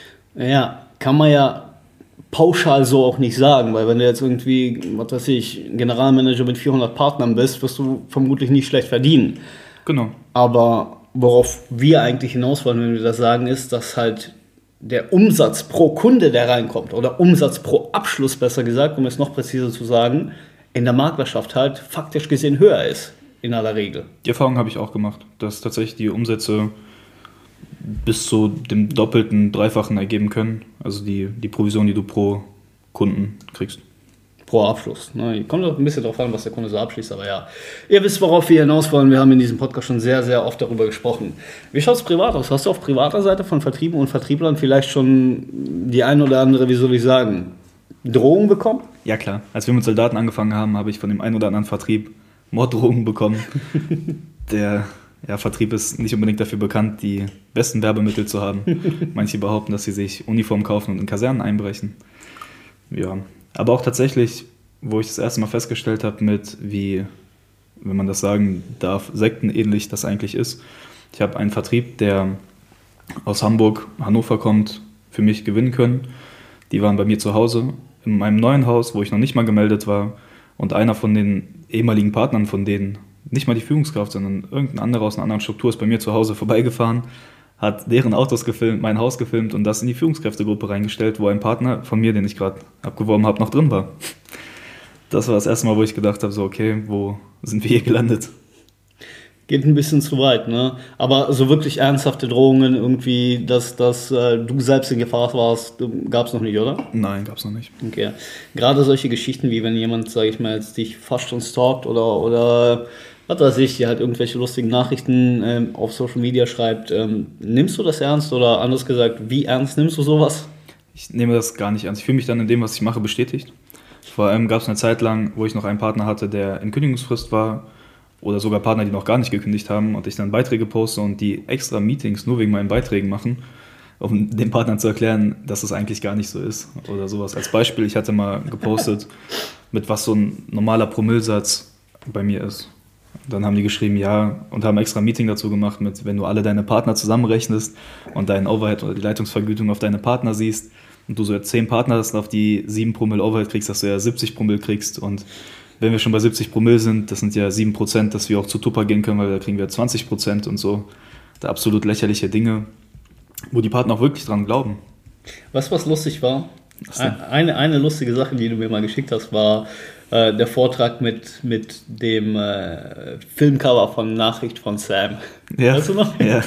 Ja, kann man ja pauschal so auch nicht sagen, weil wenn du jetzt irgendwie, was weiß ich, Generalmanager mit vierhundert Partnern bist, wirst du vermutlich nicht schlecht verdienen. Genau. Aber worauf wir eigentlich hinaus wollen, wenn wir das sagen, ist, dass halt der Umsatz pro Kunde, der reinkommt, oder Umsatz pro Abschluss, besser gesagt, um es noch präziser zu sagen, in der Maklerschaft halt faktisch gesehen höher ist, in aller Regel. Die Erfahrung habe ich auch gemacht, dass tatsächlich die Umsätze bis zu dem doppelten, dreifachen ergeben können. Also die, die Provision, die du pro Kunden kriegst. Pro Abschluss. Ne? Kommt auch ein bisschen darauf an, was der Kunde so abschließt, aber ja. Ihr wisst, worauf wir hinaus wollen. Wir haben in diesem Podcast schon sehr, sehr oft darüber gesprochen. Wie schaut es privat aus? Hast du auf privater Seite von Vertrieben und Vertrieblern vielleicht schon die ein oder andere, wie soll ich sagen, Drohung bekommen? Ja klar. Als wir mit Soldaten angefangen haben, habe ich von dem einen oder anderen Vertrieb Morddrohungen bekommen. Der ja, Vertrieb ist nicht unbedingt dafür bekannt, die besten Werbemittel zu haben. Manche behaupten, dass sie sich Uniform kaufen und in Kasernen einbrechen. Ja, aber auch tatsächlich, wo ich das erste Mal festgestellt habe, mit wie, wenn man das sagen darf, sektenähnlich das eigentlich ist. Ich habe einen Vertrieb, der aus Hamburg, Hannover kommt, für mich gewinnen können. Die waren bei mir zu Hause, in meinem neuen Haus, wo ich noch nicht mal gemeldet war. Und einer von den ehemaligen Partnern von denen, nicht mal die Führungskraft, sondern irgendein anderer aus einer anderen Struktur, ist bei mir zu Hause vorbeigefahren, hat deren Autos gefilmt, mein Haus gefilmt und das in die Führungskräftegruppe reingestellt, wo ein Partner von mir, den ich gerade abgeworben habe, noch drin war. Das war das erste Mal, wo ich gedacht habe, so okay, wo sind wir hier gelandet? Geht ein bisschen zu weit, ne? Aber so wirklich ernsthafte Drohungen irgendwie, dass, dass äh, du selbst in Gefahr warst, gab es noch nicht, oder? Nein, gab es noch nicht. Okay. Gerade solche Geschichten, wie wenn jemand, sage ich mal, jetzt dich fast schon stalkt oder, oder was weiß ich, dir halt irgendwelche lustigen Nachrichten ähm, auf Social Media schreibt, ähm, nimmst du das ernst oder anders gesagt, wie ernst nimmst du sowas? Ich nehme das gar nicht ernst. Ich fühle mich dann in dem, was ich mache, bestätigt. Vor allem gab es eine Zeit lang, wo ich noch einen Partner hatte, der in Kündigungsfrist war, oder sogar Partner, die noch gar nicht gekündigt haben und ich dann Beiträge poste und die extra Meetings nur wegen meinen Beiträgen machen, um den Partnern zu erklären, dass es eigentlich gar nicht so ist oder sowas. Als Beispiel, ich hatte mal gepostet, mit was so ein normaler Promillsatz bei mir ist. Dann haben die geschrieben, ja, und haben extra ein Meeting dazu gemacht mit, wenn du alle deine Partner zusammenrechnest und deinen Overhead oder die Leitungsvergütung auf deine Partner siehst und du so jetzt zehn Partner hast, auf die sieben Promille Overhead kriegst, dass du ja siebzig Promille kriegst und wenn wir schon bei siebzig Promille sind, das sind ja sieben Prozent, dass wir auch zu Tupper gehen können, weil da kriegen wir zwanzig Prozent und so. Da absolut lächerliche Dinge, wo die Partner auch wirklich dran glauben. Was was lustig war? Eine, eine lustige Sache, die du mir mal geschickt hast, war äh, der Vortrag mit, mit dem äh, Filmcover von Nachricht von Sam. Ja. Weißt du noch? Ja.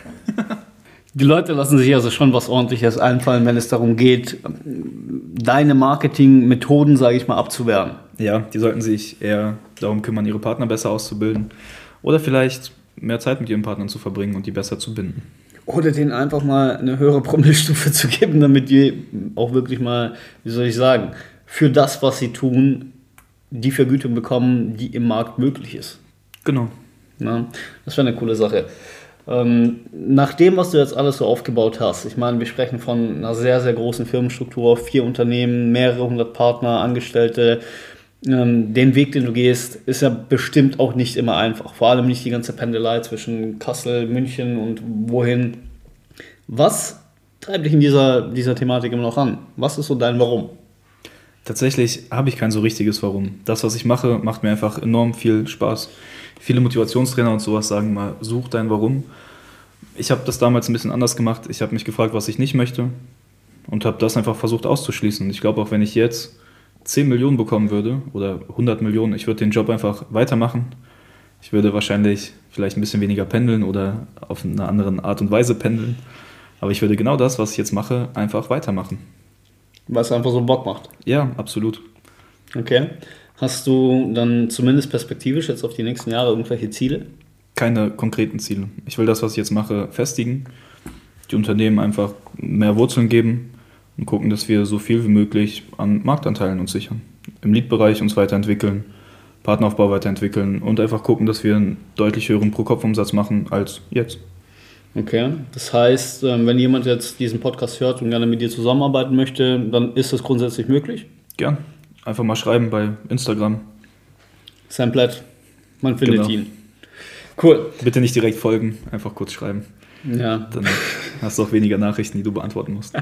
Die Leute lassen sich also schon was Ordentliches einfallen, wenn es darum geht, deine Marketingmethoden, sage ich mal, abzuwehren. Ja, die sollten sich eher darum kümmern, ihre Partner besser auszubilden oder vielleicht mehr Zeit mit ihren Partnern zu verbringen und die besser zu binden. Oder denen einfach mal eine höhere Promillestufe zu geben, damit die auch wirklich mal, wie soll ich sagen, für das, was sie tun, die Vergütung bekommen, die im Markt möglich ist. Genau. Na, das wäre eine coole Sache. Ähm, nach dem, was du jetzt alles so aufgebaut hast, ich meine, wir sprechen von einer sehr, sehr großen Firmenstruktur, vier Unternehmen, mehrere hundert Partner, Angestellte. Ähm, den Weg, den du gehst, ist ja bestimmt auch nicht immer einfach. Vor allem nicht die ganze Pendelei zwischen Kassel, München und wohin. Was treibt dich in dieser, dieser Thematik immer noch an? Was ist so dein Warum? Tatsächlich habe ich kein so richtiges Warum. Das, was ich mache, macht mir einfach enorm viel Spaß. Viele Motivationstrainer und sowas sagen mal, such dein Warum. Ich habe das damals ein bisschen anders gemacht. Ich habe mich gefragt, was ich nicht möchte und habe das einfach versucht auszuschließen. Ich glaube, auch wenn ich jetzt zehn Millionen bekommen würde oder hundert Millionen, ich würde den Job einfach weitermachen. Ich würde wahrscheinlich vielleicht ein bisschen weniger pendeln oder auf eine andere Art und Weise pendeln. Aber ich würde genau das, was ich jetzt mache, einfach weitermachen. Weil es einfach so Bock macht. Ja, absolut. Okay. Hast du dann zumindest perspektivisch jetzt auf die nächsten Jahre irgendwelche Ziele? Keine konkreten Ziele. Ich will das, was ich jetzt mache, festigen, die Unternehmen einfach mehr Wurzeln geben und gucken, dass wir so viel wie möglich an Marktanteilen uns sichern. Im Lead-Bereich uns weiterentwickeln, Partneraufbau weiterentwickeln und einfach gucken, dass wir einen deutlich höheren Pro-Kopf-Umsatz machen als jetzt. Okay, das heißt, wenn jemand jetzt diesen Podcast hört und gerne mit dir zusammenarbeiten möchte, dann ist das grundsätzlich möglich? Gern. Einfach mal schreiben bei Instagram. Samplet, man findet Genau. ihn. Cool. Bitte nicht direkt folgen, einfach kurz schreiben. Ja. Dann hast du auch weniger Nachrichten, die du beantworten musst.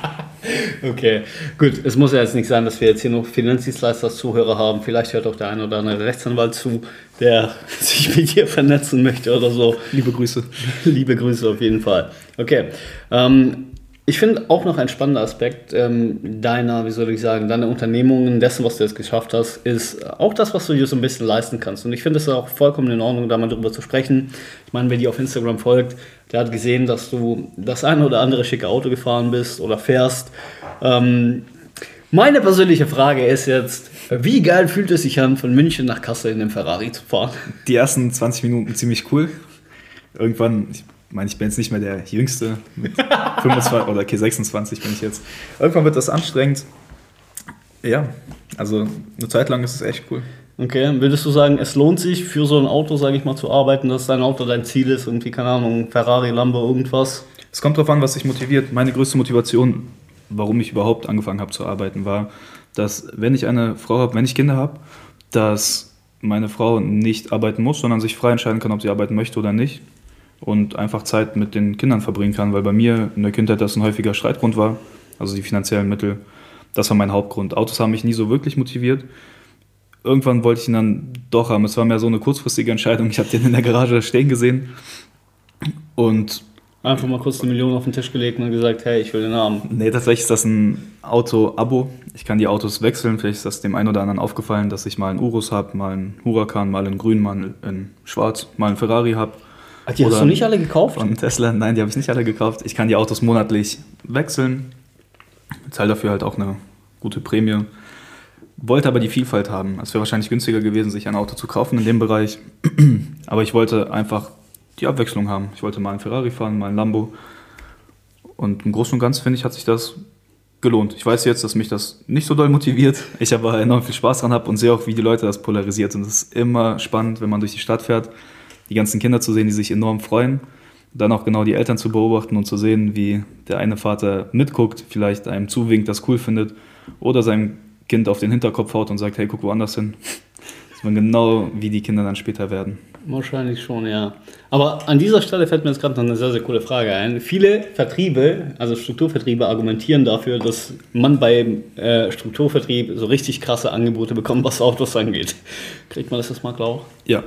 Okay, gut. Es muss ja jetzt nicht sein, dass wir jetzt hier noch Finanzdienstleister-Zuhörer haben. Vielleicht hört auch der eine oder andere Rechtsanwalt zu, der sich mit dir vernetzen möchte oder so. Liebe Grüße. Liebe Grüße auf jeden Fall. Okay. Ähm, ich finde auch noch ein spannender Aspekt ähm, deiner, wie soll ich sagen, deiner Unternehmungen, dessen, was du jetzt geschafft hast, ist auch das, was du dir so ein bisschen leisten kannst. Und ich finde es auch vollkommen in Ordnung, da mal drüber zu sprechen. Ich meine, wer dir auf Instagram folgt, der hat gesehen, dass du das eine oder andere schicke Auto gefahren bist oder fährst. Ähm, meine persönliche Frage ist jetzt, wie geil fühlt es sich an, von München nach Kassel in dem Ferrari zu fahren? Die ersten zwanzig Minuten ziemlich cool. Irgendwann, ich meine, ich bin jetzt nicht mehr der Jüngste, mit fünfundzwanzig oder okay, sechsundzwanzig bin ich jetzt. Irgendwann wird das anstrengend. Ja, also eine Zeit lang ist es echt cool. Okay, würdest du sagen, es lohnt sich für so ein Auto, sage ich mal, zu arbeiten, dass dein Auto dein Ziel ist, irgendwie, keine Ahnung, Ferrari, Lambo, irgendwas? Es kommt darauf an, was dich motiviert. Meine größte Motivation, warum ich überhaupt angefangen habe zu arbeiten, war, dass wenn ich eine Frau habe, wenn ich Kinder habe, dass meine Frau nicht arbeiten muss, sondern sich frei entscheiden kann, ob sie arbeiten möchte oder nicht und einfach Zeit mit den Kindern verbringen kann, weil bei mir in der Kindheit das ein häufiger Streitgrund war, also die finanziellen Mittel, das war mein Hauptgrund. Autos haben mich nie so wirklich motiviert. Irgendwann wollte ich ihn dann doch haben. Es war mehr so eine kurzfristige Entscheidung. Ich habe den in der Garage stehen gesehen und Einfach mal kurz eine Million auf den Tisch gelegt und gesagt, hey, ich will den haben. nee, tatsächlich ist das ein Auto-Abo. Ich kann die Autos wechseln. Vielleicht ist das dem einen oder anderen aufgefallen, dass ich mal einen Urus habe, mal einen Huracan, mal einen Grün, mal einen Schwarz, mal einen Ferrari habe. Ach, die hast Oder du nicht alle gekauft? Und Tesla, nein, die habe ich nicht alle gekauft. Ich kann die Autos monatlich wechseln. Zahle dafür halt auch eine gute Prämie. Wollte aber die Vielfalt haben. Es wäre wahrscheinlich günstiger gewesen, sich ein Auto zu kaufen in dem Bereich. Aber ich wollte einfach die Abwechslung haben. Ich wollte mal einen Ferrari fahren, mal einen Lambo. Und im Großen und Ganzen, finde ich, hat sich das gelohnt. Ich weiß jetzt, dass mich das nicht so doll motiviert. Ich aber enorm viel Spaß dran habe und sehe auch, wie die Leute das polarisiert. Und es ist immer spannend, wenn man durch die Stadt fährt, die ganzen Kinder zu sehen, die sich enorm freuen. Dann auch genau die Eltern zu beobachten und zu sehen, wie der eine Vater mitguckt, vielleicht einem zuwinkt, das cool findet oder seinem Kind auf den Hinterkopf haut und sagt, hey, guck woanders hin. Das ist genau, wie die Kinder dann später werden. Wahrscheinlich schon, ja. Aber an dieser Stelle fällt mir jetzt gerade noch eine sehr, sehr coole Frage ein. Viele Vertriebe, also Strukturvertriebe, argumentieren dafür, dass man beim äh, Strukturvertrieb so richtig krasse Angebote bekommt, was Autos angeht. Kriegt man das als Makler auch? Ja.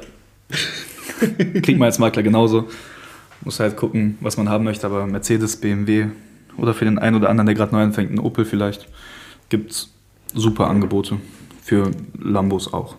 Kriegt man als Makler genauso. Muss halt gucken, was man haben möchte, aber Mercedes, B M W oder für den einen oder anderen, der gerade neu anfängt, einen Opel vielleicht, gibt es super Angebote. Für Lambos auch.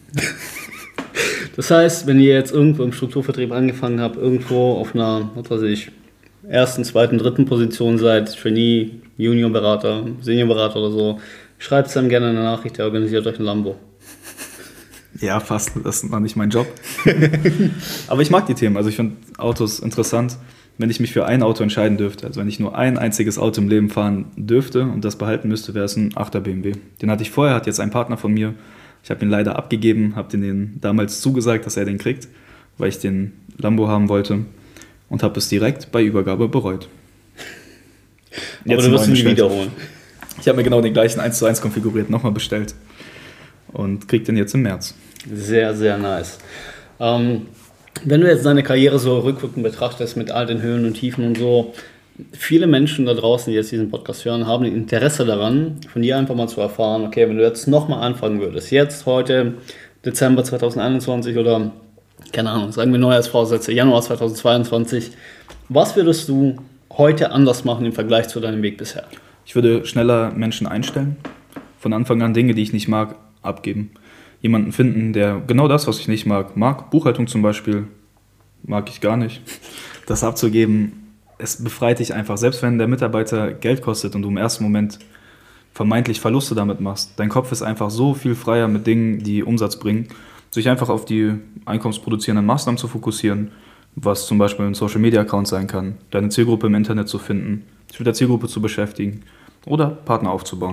Das heißt, wenn ihr jetzt irgendwo im Strukturvertrieb angefangen habt, irgendwo auf einer, was weiß ich, ersten, zweiten, dritten Position seid, Trainee, Juniorberater, Seniorberater oder so, schreibt es dann gerne eine Nachricht, der organisiert euch ein Lambo. Ja, fast. Das ist noch nicht mein Job. Aber ich mag die Themen. Also ich finde Autos interessant. Wenn ich mich für ein Auto entscheiden dürfte, also wenn ich nur ein einziges Auto im Leben fahren dürfte und das behalten müsste, wäre es ein achter B M W. Den hatte ich vorher, hat jetzt ein Partner von mir. Ich habe ihn leider abgegeben, habe den damals zugesagt, dass er den kriegt, weil ich den Lambo haben wollte und habe es direkt bei Übergabe bereut. Jetzt Aber du wirst ihn nie wiederholen. Ich habe mir genau den gleichen eins zu eins konfiguriert, nochmal bestellt und kriege den jetzt im März. Sehr, sehr nice. Ähm, wenn du jetzt deine Karriere so rückwirkend betrachtest mit all den Höhen und Tiefen und so, viele Menschen da draußen, die jetzt diesen Podcast hören, haben ein Interesse daran, von dir einfach mal zu erfahren, okay, wenn du jetzt nochmal anfangen würdest, jetzt, heute, Dezember zweitausendeinundzwanzig oder, keine Ahnung, sagen wir Neujahrsvorsätze, Januar zweitausendzweiundzwanzig, was würdest du heute anders machen im Vergleich zu deinem Weg bisher? Ich würde schneller Menschen einstellen, von Anfang an Dinge, die ich nicht mag, abgeben. Jemanden finden, der genau das, was ich nicht mag, mag. Buchhaltung zum Beispiel mag ich gar nicht. Das abzugeben, es befreit dich einfach. Selbst wenn der Mitarbeiter Geld kostet und du im ersten Moment vermeintlich Verluste damit machst. Dein Kopf ist einfach so viel freier mit Dingen, die Umsatz bringen, sich einfach auf die einkommensproduzierenden Maßnahmen zu fokussieren, was zum Beispiel ein Social-Media-Account sein kann, deine Zielgruppe im Internet zu finden, sich mit der Zielgruppe zu beschäftigen oder Partner aufzubauen.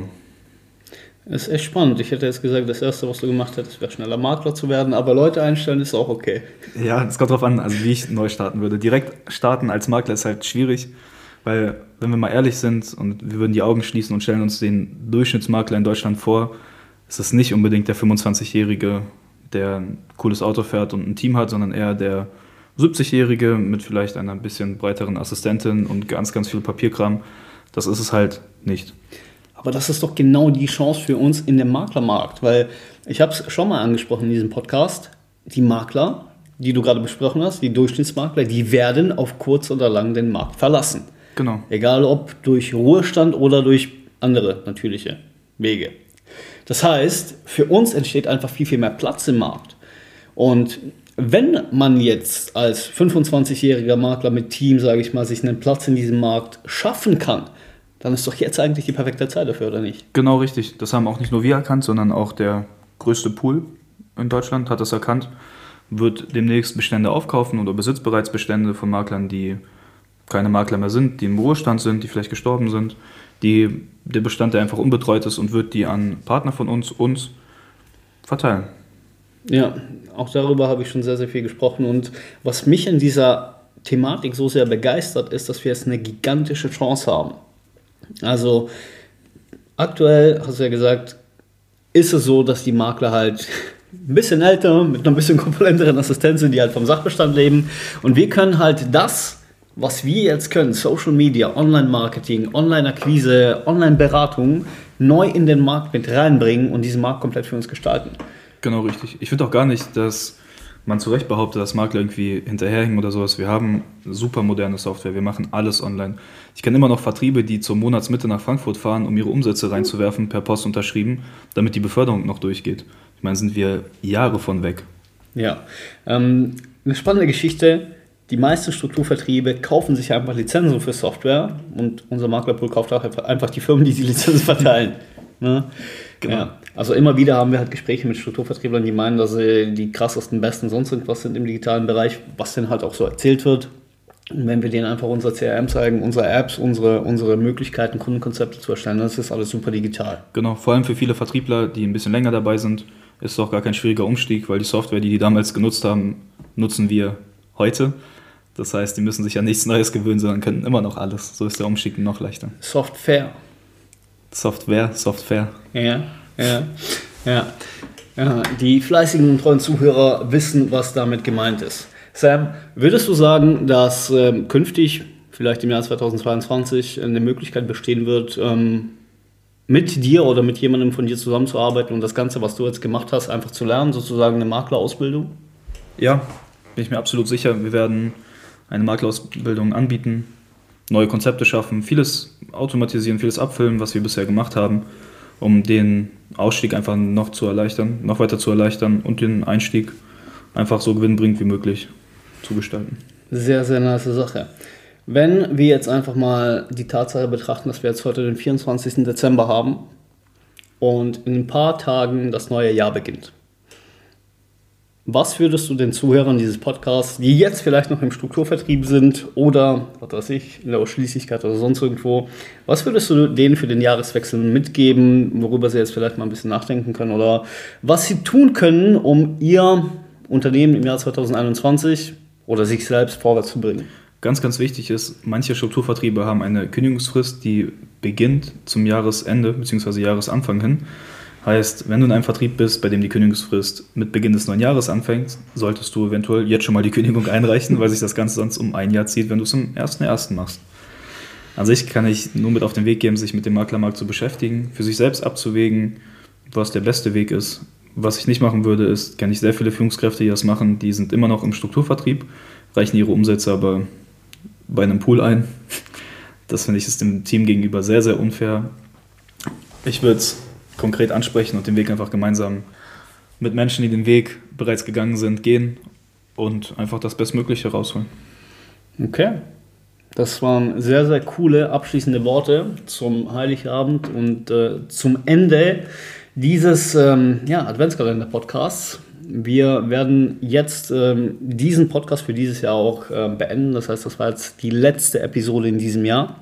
Das ist echt spannend. Ich hätte jetzt gesagt, das Erste, was du gemacht hättest, wäre schneller Makler zu werden, aber Leute einstellen ist auch okay. Ja, es kommt drauf an, also wie ich neu starten würde. Direkt starten als Makler ist halt schwierig, weil, wenn wir mal ehrlich sind und wir würden die Augen schließen und stellen uns den Durchschnittsmakler in Deutschland vor, ist es nicht unbedingt der fünfundzwanzigjährige, der ein cooles Auto fährt und ein Team hat, sondern eher der siebzigjährige mit vielleicht einer bisschen breiteren Assistentin und ganz, ganz viel Papierkram. Das ist es halt nicht. Aber das ist doch genau die Chance für uns in dem Maklermarkt, weil ich habe es schon mal angesprochen in diesem Podcast, die Makler, die du gerade besprochen hast, die Durchschnittsmakler, die werden auf kurz oder lang den Markt verlassen. Genau. Egal ob durch Ruhestand oder durch andere natürliche Wege. Das heißt, für uns entsteht einfach viel, viel mehr Platz im Markt. Und wenn man jetzt als fünfundzwanzigjähriger Makler mit Team, sage ich mal, sich einen Platz in diesem Markt schaffen kann, dann ist doch jetzt eigentlich die perfekte Zeit dafür, oder nicht? Genau, richtig. Das haben auch nicht nur wir erkannt, sondern auch der größte Pool in Deutschland hat das erkannt, wird demnächst Bestände aufkaufen oder besitzt bereits Bestände von Maklern, die keine Makler mehr sind, die im Ruhestand sind, die vielleicht gestorben sind, die, der Bestand, der einfach unbetreut ist, und wird die an Partner von uns, uns verteilen. Ja, auch darüber habe ich schon sehr, sehr viel gesprochen. Und was mich in dieser Thematik so sehr begeistert, ist, dass wir jetzt eine gigantische Chance haben. Also aktuell, hast du ja gesagt, ist es so, dass die Makler halt ein bisschen älter, mit einer bisschen komponenteren Assistenz sind, die halt vom Sachbestand leben. Und wir können halt das, was wir jetzt können, Social Media, Online-Marketing, Online-Akquise, Online-Beratung, neu in den Markt mit reinbringen und diesen Markt komplett für uns gestalten. Genau, richtig. Ich finde auch gar nicht, dass man zu Recht behauptet, dass Makler irgendwie hinterherhängen oder sowas. Wir haben super moderne Software, wir machen alles online. Ich kenne immer noch Vertriebe, die zur Monatsmitte nach Frankfurt fahren, um ihre Umsätze reinzuwerfen, per Post unterschrieben, damit die Beförderung noch durchgeht. Ich meine, sind wir Jahre von weg. Ja, ähm, eine spannende Geschichte. Die meisten Strukturvertriebe kaufen sich einfach Lizenzen für Software und unser Maklerpool kauft auch einfach die Firmen, die die Lizenzen verteilen. Ne? Genau. Ja. Also immer wieder haben wir halt Gespräche mit Strukturvertrieblern, die meinen, dass sie die krassesten, besten sonst irgendwas sind im digitalen Bereich, was denn halt auch so erzählt wird. Und wenn wir denen einfach unser C R M zeigen, unsere Apps, unsere, unsere Möglichkeiten, Kundenkonzepte zu erstellen, dann ist das alles super digital. Genau, vor allem für viele Vertriebler, die ein bisschen länger dabei sind, ist es auch gar kein schwieriger Umstieg, weil die Software, die die damals genutzt haben, nutzen wir heute. Das heißt, die müssen sich an nichts Neues gewöhnen, sondern können immer noch alles. So ist der Umstieg noch leichter. Software. Software, Software. Ja, ja, ja. ja. Die fleißigen und treuen Zuhörer wissen, was damit gemeint ist. Sam, würdest du sagen, dass ähm, künftig, vielleicht im Jahr zweitausendzweiundzwanzig, eine Möglichkeit bestehen wird, ähm, mit dir oder mit jemandem von dir zusammenzuarbeiten und das Ganze, was du jetzt gemacht hast, einfach zu lernen, sozusagen eine Maklerausbildung? Ja, bin ich mir absolut sicher. Wir werden eine Maklerausbildung anbieten, neue Konzepte schaffen, vieles automatisieren, vieles abfilmen, was wir bisher gemacht haben, um den Ausstieg einfach noch zu erleichtern, noch weiter zu erleichtern und den Einstieg einfach so gewinnbringend wie möglich zu gestalten. Sehr, sehr nice Sache. Wenn wir jetzt einfach mal die Tatsache betrachten, dass wir jetzt heute den vierundzwanzigsten Dezember haben und in ein paar Tagen das neue Jahr beginnt. Was würdest du den Zuhörern dieses Podcasts, die jetzt vielleicht noch im Strukturvertrieb sind oder, was weiß ich, in der Ausschließlichkeit oder sonst irgendwo, was würdest du denen für den Jahreswechsel mitgeben, worüber sie jetzt vielleicht mal ein bisschen nachdenken können oder was sie tun können, um ihr Unternehmen im Jahr zweitausendeinundzwanzig oder sich selbst vorwärts zu bringen? Ganz, ganz wichtig ist, manche Strukturvertriebe haben eine Kündigungsfrist, die beginnt zum Jahresende bzw. Jahresanfang hin. Heißt, wenn du in einem Vertrieb bist, bei dem die Kündigungsfrist mit Beginn des neuen Jahres anfängt, solltest du eventuell jetzt schon mal die Kündigung einreichen, weil sich das Ganze sonst um ein Jahr zieht, wenn du es am ersten ersten machst. An sich kann ich nur mit auf den Weg geben, sich mit dem Maklermarkt zu beschäftigen, für sich selbst abzuwägen, was der beste Weg ist. Was ich nicht machen würde, ist, kenne ich sehr viele Führungskräfte, die das machen, die sind immer noch im Strukturvertrieb, reichen ihre Umsätze aber bei einem Pool ein. Das finde ich ist dem Team gegenüber sehr, sehr unfair. Ich würde es konkret ansprechen und den Weg einfach gemeinsam mit Menschen, die den Weg bereits gegangen sind, gehen und einfach das Bestmögliche rausholen. Okay. Das waren sehr, sehr coole abschließende Worte zum Heiligabend und äh, zum Ende dieses ähm, ja, Adventskalender-Podcasts. Wir werden jetzt ähm, diesen Podcast für dieses Jahr auch äh, beenden. Das heißt, das war jetzt die letzte Episode in diesem Jahr.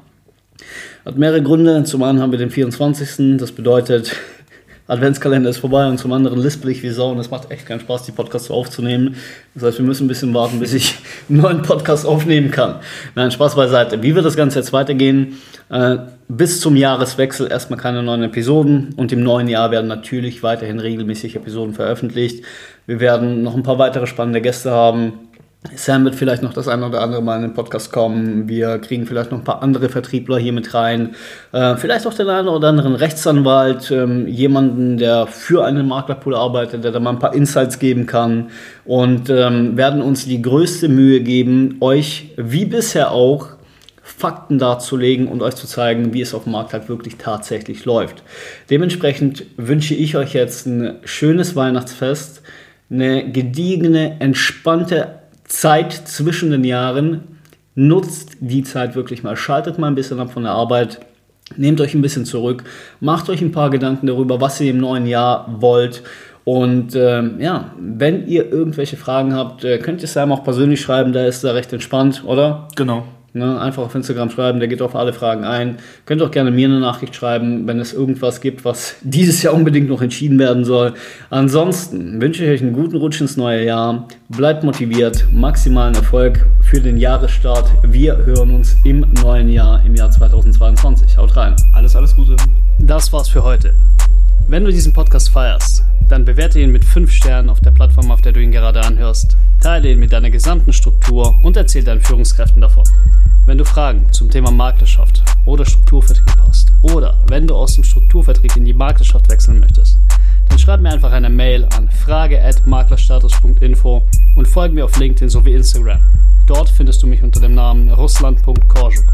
Hat mehrere Gründe. Zum einen haben wir den vierundzwanzigsten Das bedeutet, Adventskalender ist vorbei, und zum anderen lispel ich wie Sau und es macht echt keinen Spaß, die Podcasts aufzunehmen. Das heißt, wir müssen ein bisschen warten, bis ich einen neuen Podcast aufnehmen kann. Nein, Spaß beiseite. Wie wird das Ganze jetzt weitergehen? Äh, bis zum Jahreswechsel erstmal keine neuen Episoden, und im neuen Jahr werden natürlich weiterhin regelmäßig Episoden veröffentlicht. Wir werden noch ein paar weitere spannende Gäste haben. Sam wird vielleicht noch das eine oder andere Mal in den Podcast kommen. Wir kriegen vielleicht noch ein paar andere Vertriebler hier mit rein. Äh, vielleicht auch den einen oder anderen Rechtsanwalt, ähm, jemanden, der für einen Maklerpool arbeitet, der da mal ein paar Insights geben kann. Und ähm, werden uns die größte Mühe geben, euch wie bisher auch Fakten darzulegen und euch zu zeigen, wie es auf dem Markt halt wirklich tatsächlich läuft. Dementsprechend wünsche ich euch jetzt ein schönes Weihnachtsfest, eine gediegene, entspannte Zeit zwischen den Jahren. Nutzt die Zeit wirklich mal, schaltet mal ein bisschen ab von der Arbeit, nehmt euch ein bisschen zurück, macht euch ein paar Gedanken darüber, was ihr im neuen Jahr wollt. Und ähm, ja, wenn ihr irgendwelche Fragen habt, äh, könnt ihr Sam auch persönlich schreiben, der ist da recht entspannt, oder? Genau. Ne, einfach auf Instagram schreiben, der geht auf alle Fragen ein. Könnt auch gerne mir eine Nachricht schreiben, wenn es irgendwas gibt, was dieses Jahr unbedingt noch entschieden werden soll. Ansonsten wünsche ich euch einen guten Rutsch ins neue Jahr. Bleibt motiviert, maximalen Erfolg für den Jahresstart. Wir hören uns im neuen Jahr, im Jahr zweitausendzweiundzwanzig. Haut rein. Alles, alles Gute. Das war's für heute. Wenn du diesen Podcast feierst, dann bewerte ihn mit fünf Sternen auf der Plattform, auf der du ihn gerade anhörst. Teile ihn mit deiner gesamten Struktur und erzähl deinen Führungskräften davon. Wenn du Fragen zum Thema Maklerschaft oder Strukturvertrieb hast, oder wenn du aus dem Strukturvertrieb in die Maklerschaft wechseln möchtest, dann schreib mir einfach eine Mail an frage at maklerstatus punkt info und folge mir auf LinkedIn sowie Instagram. Dort findest du mich unter dem Namen russland punkt korjuk.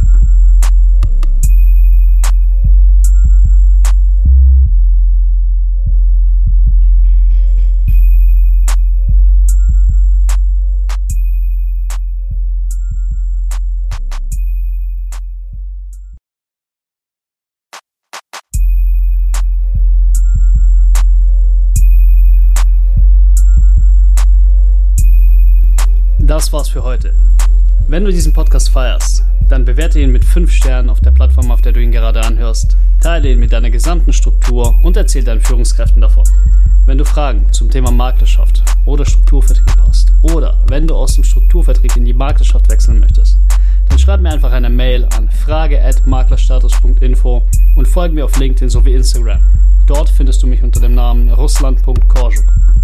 Das war's für heute. Wenn du diesen Podcast feierst, dann bewerte ihn mit fünf Sternen auf der Plattform, auf der du ihn gerade anhörst. Teile ihn mit deiner gesamten Struktur und erzähl deinen Führungskräften davon. Wenn du Fragen zum Thema Maklerschaft oder Strukturvertrieb hast, oder wenn du aus dem Strukturvertrieb in die Maklerschaft wechseln möchtest, dann schreib mir einfach eine Mail an frage at maklerstatus punkt info und folge mir auf LinkedIn sowie Instagram. Dort findest du mich unter dem Namen russland punkt korjuk.